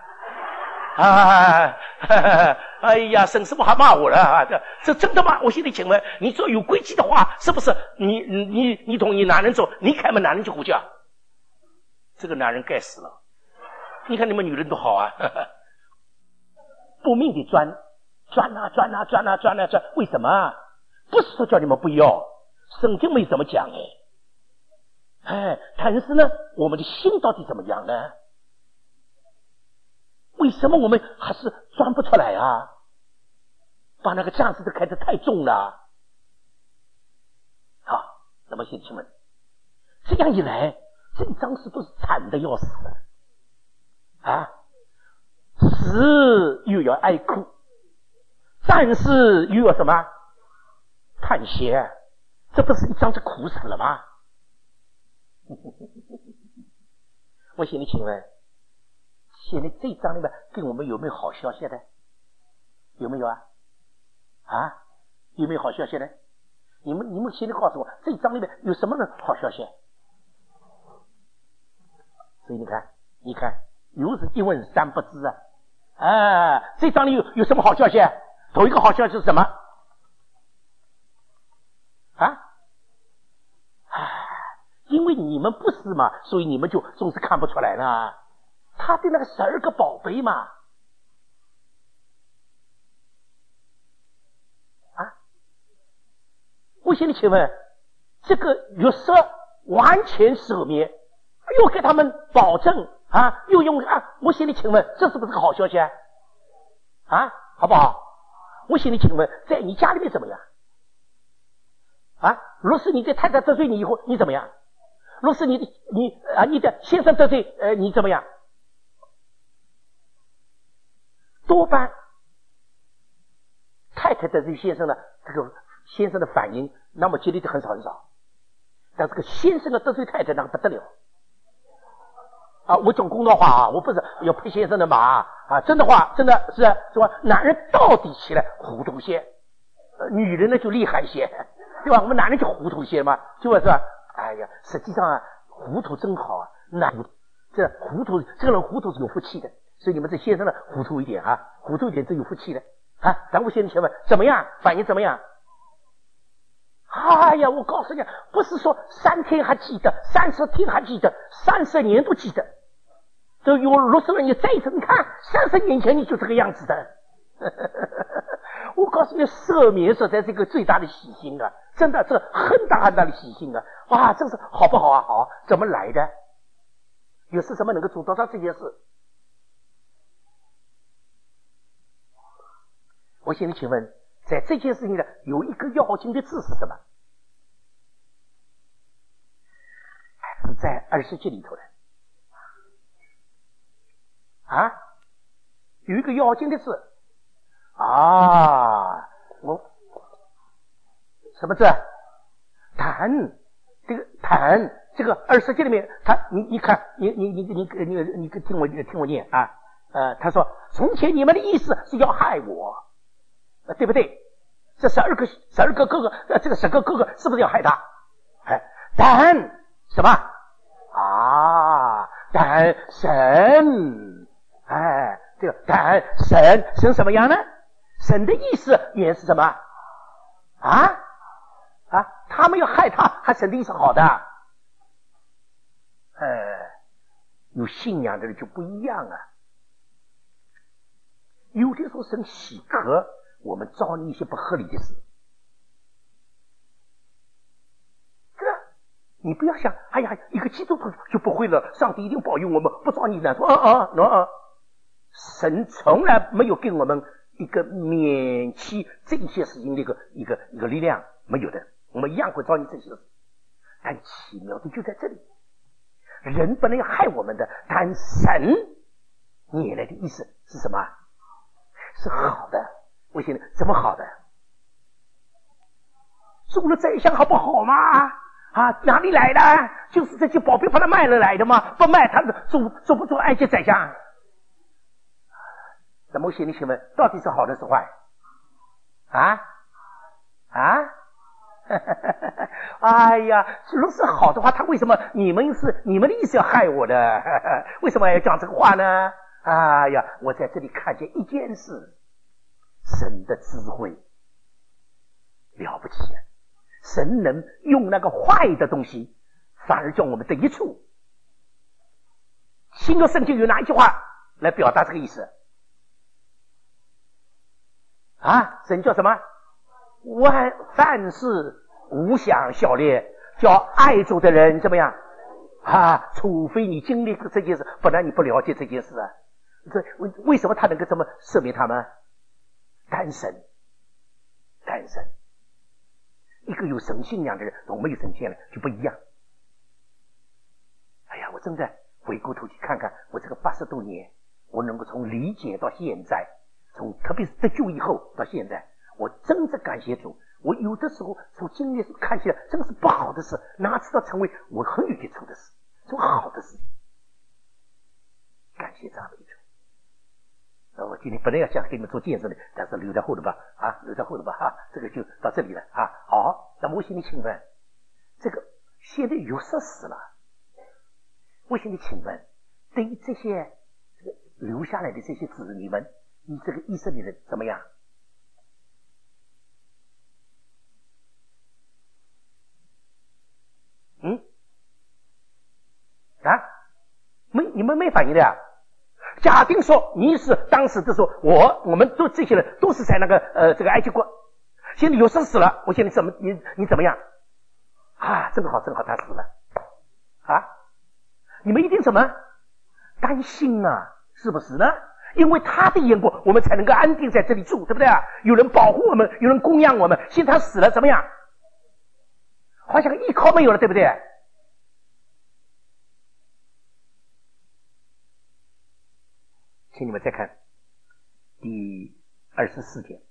哎呀，沈师傅还骂我了啊！这真的吗？我现在请问，你做有规矩的话，是不是你同意男人做，你开门男人就呼叫？这个男人该死了！你看你们女人多好啊，搏命的钻，为什么？不是说叫你们不要，圣经没怎么讲但是呢，我们的心到底怎么样呢？为什么我们还是钻不出来啊？把那个架子都开得太重了。好，那么先请问，这样一来，这一张是不是惨的要死啊？死又要哀哭，但是又要什么？叹息，这不是一张就苦死了吗？我现在请问，现在这一章里面跟我们有没有好消息的？有没有啊？有没有好消息呢？你们现在告诉我，这一章里面有什么的好消息？所以你看，又是一问三不知啊！这一章里有什么好消息？头一个好消息是什么？因为你们不是嘛，所以你们就总是看不出来了。他的那个12个宝贝嘛，我现在请问，这个约瑟完全赦免，又给他们保证又用我现在请问，这是不是个好消息好不好？我现在请问，在你家里面怎么样若是你的太太得罪你以后，你怎么样？若是你的先生得罪你怎么样？多半太太得罪先生呢，这个先生的反应那么激烈的很少，但这个先生的得罪太太那个不得了我讲公道话我不是要拍先生的马真的话，真的是说男人到底起来糊涂些，女人呢就厉害些，对吧？我们男人就糊涂些嘛，就是吧？哎呀，实际上糊涂真好这个人糊涂是有福气的，所以你们这先生呢糊涂一点糊涂一点是有福气的咱们先生请问怎么样？反应怎么样？哎呀，我告诉你，不是说3天还记得，30天还记得，30年都记得。这有60人你再一次，你看30年前你就这个样子的。我告诉你，赦免实在是一个最大的喜心真的是很大很大的喜心哇，这是好不好好，怎么来的？有是什么能够做到这件事？我现在请问，在这件事情呢，有一个要紧的字是什么？是在20节里头的有一个要紧的字什么字？谈，这个谈，这个20节里面，你看，你听我念他说，从前你们的意思是要害我，对不对？这12个哥哥，这个10个哥哥是不是要害他？但什么？但神，这个但神什么样呢？神的意思原是什么？他们要害他，还神的意思好的。有信仰的人就不一样有的时候神喜可我们造你一些不合理的事，你不要想，哎呀，一个基督徒就不会了，上帝一定保佑我们，不造你难处。神从来没有给我们一个免去这些事情的一个力量，没有的，我们一样会造你这些事。但奇妙的就在这里，人本来要害我们的，但神念来的意思是什么？是好的。我现在怎么好的？中了宰相好不好吗？哪里来的？就是这些宝贝把他卖了来的吗？不卖他做不做埃及宰相？那么现在请问，到底是好的是坏？ 啊？哎呀，如果是好的话，他为什么你们的意思要害我的？为什么要讲这个话呢？哎呀，我在这里看见一件事，神的智慧了不起啊！神能用那个坏的东西，反而叫我们得益处。新约圣经有哪一句话来表达这个意思？神叫什么？凡事无想小劣，叫爱主的人怎么样？除非你经历这件事，不然你不了解这件事啊。这为什么他能够这么赦免他们？单身，一个有神信仰的人和没有神信仰的就不一样。哎呀，我正在回过头去看看我这个80多年，我能够从理解到现在，特别是得救以后到现在，我真的感谢主。我有的时候从经历看起来这个是不好的事，哪知道成为我很有益处的事，这个好的事情。感谢赞美主。我今天本来要想给你们做见证的，但是留在后头吧，这个就到这里了好，那么我现在请问，这个现在约瑟死了，我现在请问，对于这些留下来的这些子女们，你这个以色列人怎么样？你们没反应的呀？假定说你是当时的时候，我们都这些人都是在那个这个埃及国，现在约瑟死了，我现在你怎么样？正好他死了你们一定怎么担心啊？是不是呢？因为他的眼光，我们才能够安定在这里住，对不对啊？有人保护我们，有人供养我们。现在他死了，怎么样？好像依靠没有了，对不对？请你们再看第24节，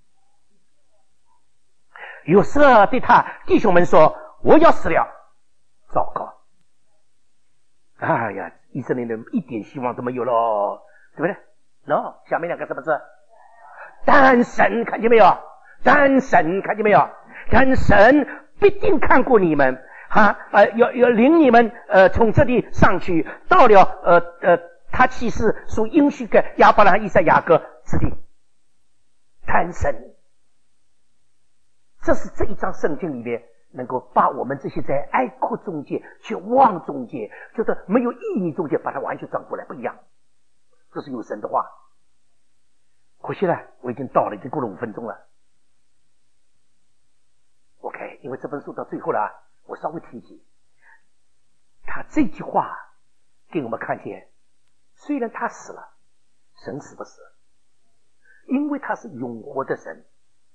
约瑟对他弟兄们说：“我要死了。”糟糕！哎呀，以色列人一点希望都没有了，对不对？下面两个什么字？但神看见没有？但神必定看过你们要领你们从这里上去，到了他其实所应许给亚伯拉罕、以撒、雅各之地。但神，这是这一章圣经里面能够把我们这些在哀哭中间、绝望中间、觉得没有意义中间，把它完全转过来，不一样。这是有神的话。可惜了，我已经到了，已经过了5分钟了。OK， 因为这本书到最后了我稍微提及他这句话给我们看见，虽然他死了，神死不死？因为他是永活的神，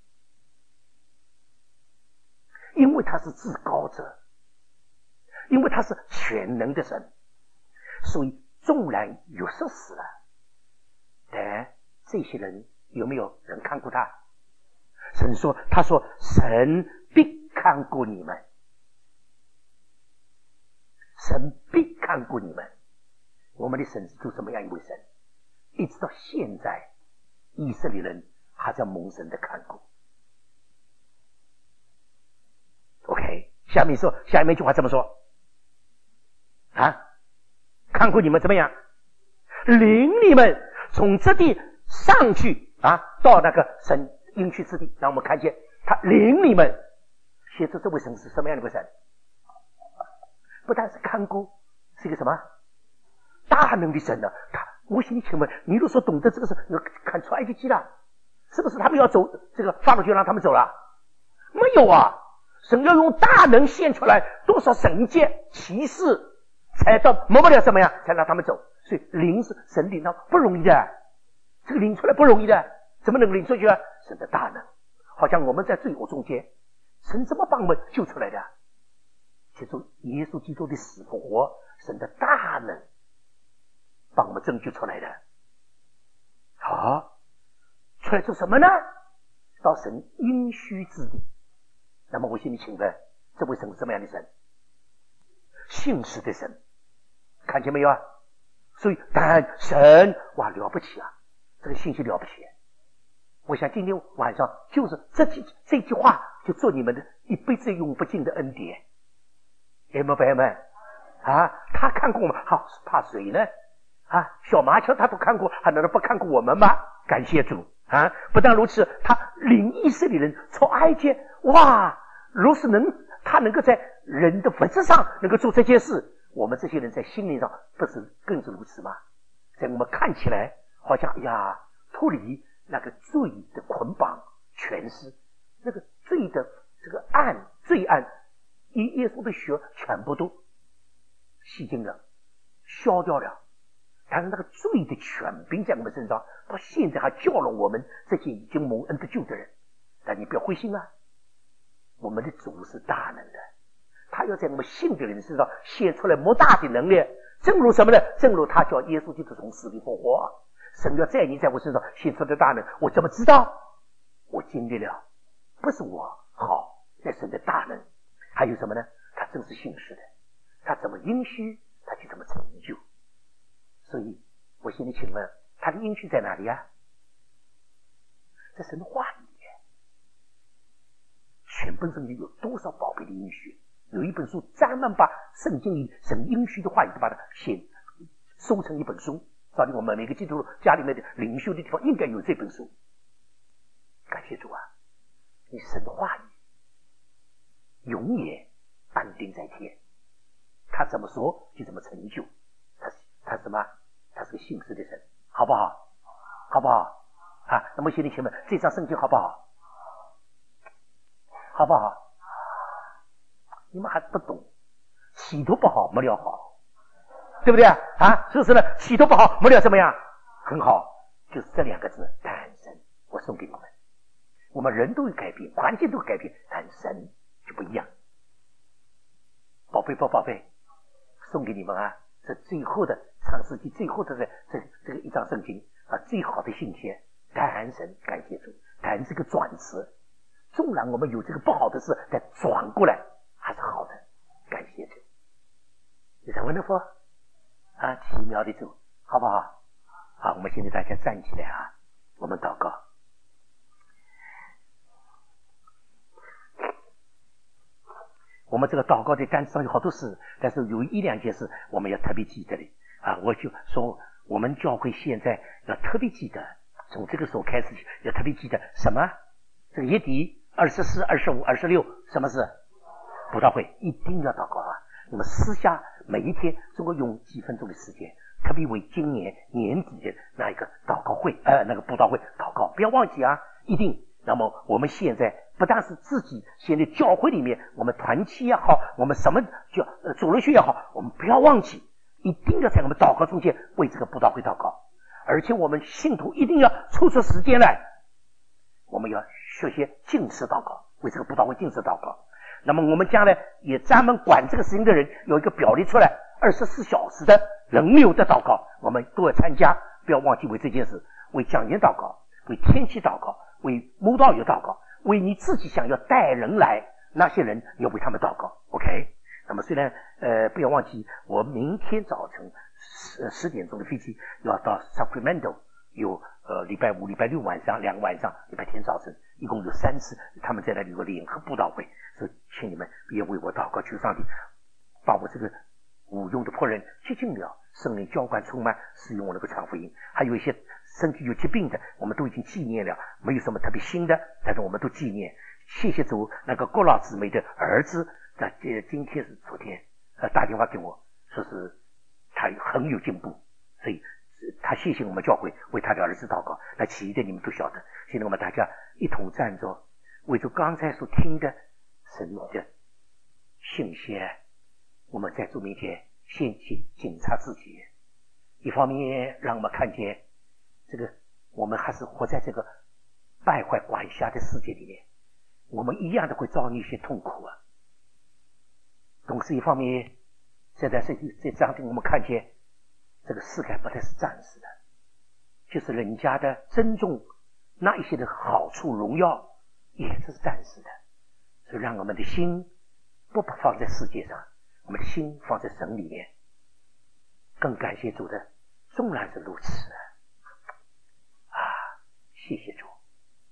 因为他是至高者，因为他是全能的神，所以纵然约瑟死了，但这些人有没有人看过他？他说神必看顾你们，神必看顾你们。我们的神是做什么样一位神？一直到现在，以色列人还在蒙神的看顾。OK， 下面一句话怎么说？看顾你们怎么样？领你们从这地上去到那个神应许之地。让我们看见他领你们，写出这位神是什么样的一位神？不但是看顾，是一个什么大能的神呢？我心里请问，你如果说懂得这个事，你看出埃及记了，是不是他们要走这个法老就让他们走了？没有啊，神要用大能献出来多少神迹奇事，才到蒙不了怎么样，才让他们走。所以灵是神领到不容易的，这个领出来不容易的，怎么能领出去啊？神的大能，好像我们在罪恶中间，神怎么把我们救出来的？借助耶稣基督的死复活，神的大能把我们拯救出来的。出来做什么呢？到神应许之地。那么我心里请问，这位神是什么样的神？信实的神，看见没有啊？所以但神了不起啊，这个信息了不起。 我想今天晚上就是这句话，就做你们的一辈子永不尽的恩典。朋友们啊，他看过我们，好怕谁呢？啊，小麻雀他都看过，还难道不看过我们吗？感谢主啊！不但如此，他领以色列人出埃及，哇！若是他能够在人的物质上能够做这件事，我们这些人在心灵上不是更是如此吗？在我们看起来好像脱离那个罪的捆绑权势，那个罪的这个罪案，耶稣的血全部都洗净了，消掉了。但是那个罪的权柄在我们身上，到现在还叫了我们这些已经蒙恩得救的人。但你不要灰心啊，我们的主是大能的，他要在我们信的人身上显出来莫大的能力。正如什么呢？正如他叫耶稣基督从死里复活，神要在你在我身上显出的大能。我怎么知道？我经历了，不是我好，那神的大能。还有什么呢？他正是信实的，他怎么应许他就怎么成就。所以我现在请问，他的应许在哪里啊？在神的话里面。全本圣经有多少宝贝的应许？有一本书专门把圣经里神应许的话语都把它收成一本书。照理我们每个基督徒家里面的灵修的地方应该有这本书。感谢主啊，你神的话语永远安定在天，他怎么说就怎么成就。他什么？他是个信实的神，好不好？好不好啊？那么兄弟姐妹，这张圣经好不好？好不好？你们还不懂，起头不好没了好，对不对啊？是不是呢？起头不好没了怎么样？很好，就是这两个字，但神。我送给你们，我们人都会改变，环境都会改变，但神就不一样。宝贝不宝贝，送给你们啊！这最后的创世纪最后的这个一张圣经啊，最好的信息，感神，感谢主，感这个转词。纵然我们有这个不好的事，再转过来还是好的，感谢主。有什么呢？啊，奇妙的主，好不好？好，我们现在大家站起来啊，我们祷告。我们这个祷告的单子上有好多事，但是有一两件事我们要特别记得的啊！我就说，我们教会现在要特别记得，从这个时候开始要特别记得什么？这个月底24、25、26，什么事？布道会一定要祷告啊！你们私下每一天，总共用几分钟的时间，特别为今年年底的那一个祷告会，那个布道会祷告，不要忘记啊！一定。那么我们现在不但是自己现在教会里面，我们团契也好，我们什么叫主日学也好，我们不要忘记，一定要在我们祷告中间为这个布道会祷告，而且我们信徒一定要抽出时间来，我们要学些禁食祷告，为这个布道会禁食祷告。那么我们将来也专门管这个事情的人有一个表列出来，24小时的轮流的祷告，我们都要参加，不要忘记为这件事，为讲员祷告，为天气祷告，为慕道友祷告，为你自己想要带人来那些人，你要为他们祷告 OK。 那么虽然不要忘记，我明天早晨10点钟的飞机要到 Sacramento， 有礼拜5、礼拜6晚上2个晚上，礼拜天早晨，一共有3次，他们在那里有个联合布道会，所以请你们也为我祷告，求上帝把我这个无用的仆人接近了，圣灵浇灌充满，使用我能够传福音。还有一些身体有疾病的，我们都已经纪念了，没有什么特别新的，但是我们都纪念。谢谢主，那个郭老姊妹的儿子今天是昨天打电话给我，说是他很有进步，所以他谢谢我们教会为他的儿子祷告。那其余的你们都晓得。现在我们大家一同站着，为着刚才所听的神的信息，我们在主面前先去检查自己，一方面让我们看见这个我们还是活在这个败坏管辖的世界里面，我们一样的会遭遇一些痛苦啊。同时一方面，现在这张令我们看见这个世界不再是暂时的，就是人家的尊重那一些的好处荣耀也是暂时的，所以让我们的心不放在世界上，我们的心放在神里面。更感谢主的，纵然是如此啊，谢谢主。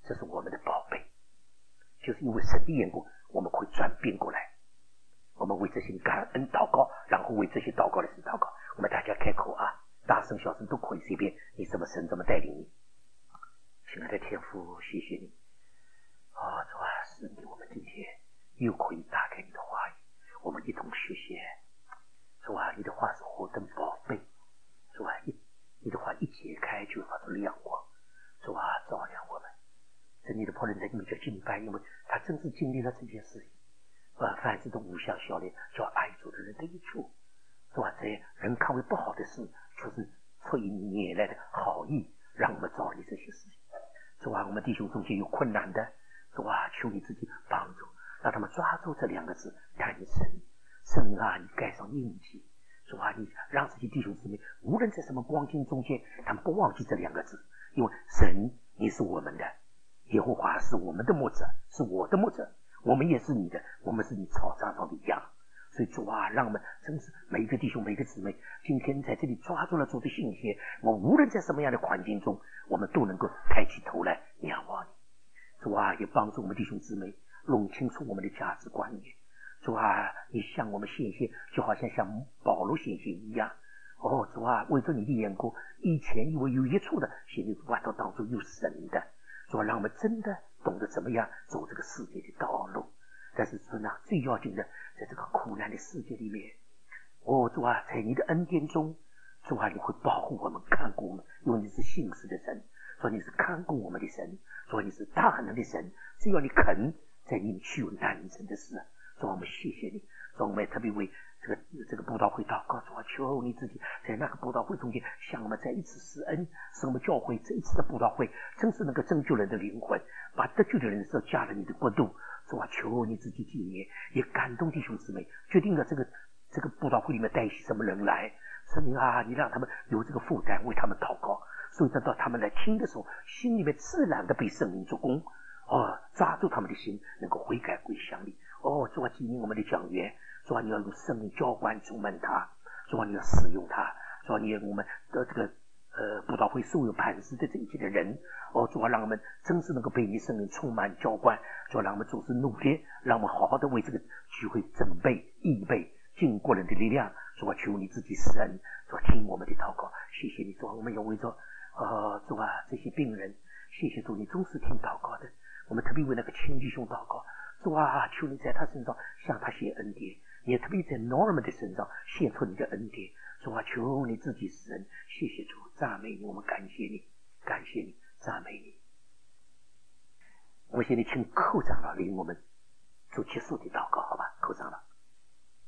这是我们的宝贝，就是因为神的缘故，我们会转变过来。我们为这些感恩祷告，然后为这些祷告的事祷告。我们大家开口啊，大声小声都可以，随便你怎么神怎么带领你。亲爱的天父，谢谢你啊，主啊，是你，我们今天又可以打开你的话语，我们一同学习。主啊，你的话是何等宝贝，主啊，你的话一解开就发出亮光，主啊，照亮我们。真理的仆人在你面前敬拜，因为他正是经历了这件事情。凡事都互相效力，叫爱主的人得益处。主啊，这人看为不好的事，却是出于你拈来的好意，让我们遭遇这些事情。主啊，我们弟兄中间有困难的，主啊，求你自己帮助，让他们抓住这两个字，谈神。神啊，你盖上印记。主啊，你让这些弟兄姊妹，无论在什么光景中间，他们不忘记这两个字，因为神，你是我们的，耶和华是我们的牧者，是我的牧者，我们也是你的，我们是你草场上的羊。所以主啊，让我们真是每一个弟兄每一个姊妹，今天在这里抓住了主的信息，我无论在什么样的环境中，我们都能够抬起头来仰望你。主啊，也帮助我们弟兄姊妹弄清楚我们的价值观念。主啊，你向我们显现，就好像向保罗显现一样。哦，主啊，为着你的缘故，以前以为有益处的，现在外头当中有神的。主啊，让我们真的懂得怎么样走这个世界的道路。但是主啊，最要紧的，在这个苦难的世界里面，哦，主啊，在你的恩典中，主啊，你会保护我们，看顾我们，因为你是信实的神，说你是看顾我们的神，说你是大能的神，只要你肯在你去有难成的事。说我们谢谢你，说我们也特别为这个布道会祷告，说求你自己在那个布道会中间向我们再一次施恩，使我们教会这一次的布道会真是能够拯救人的灵魂，把得救的人手加了你的国度。说求你自己纪念，也感动弟兄姊妹，决定了这个布道会里面带些什么人来。神明啊，你让他们有这个负担，为他们祷告，所以等到他们来听的时候，心里面自然的被圣灵做工。哦，抓住他们的心，能够悔改归向你。哦，主啊，纪念我们的讲员，主啊，你要用圣灵浇灌充满他，主啊，你要使用他，主啊，你要我们的这个布道会所有办事的这一切的人，哦，主啊，让我们真是能够被你圣灵充满浇灌，主啊，让我们总是努力，让我们好好的为这个聚会准备预备，尽过人的力量。主啊，求你自己施恩，主啊，听我们的祷告，谢谢你。主啊，我们要为着主啊这些病人，谢谢主，你总是听祷告的。我们特别为那个亲弟兄祷告，主啊，求你在他身上向他显恩典，也特别在 Norman 的身上献出你的恩典。主啊，求你自己施恩，谢谢主，赞美你，我们感谢你，感谢你，赞美你。我们现在请寇长老领我们做结束的祷告。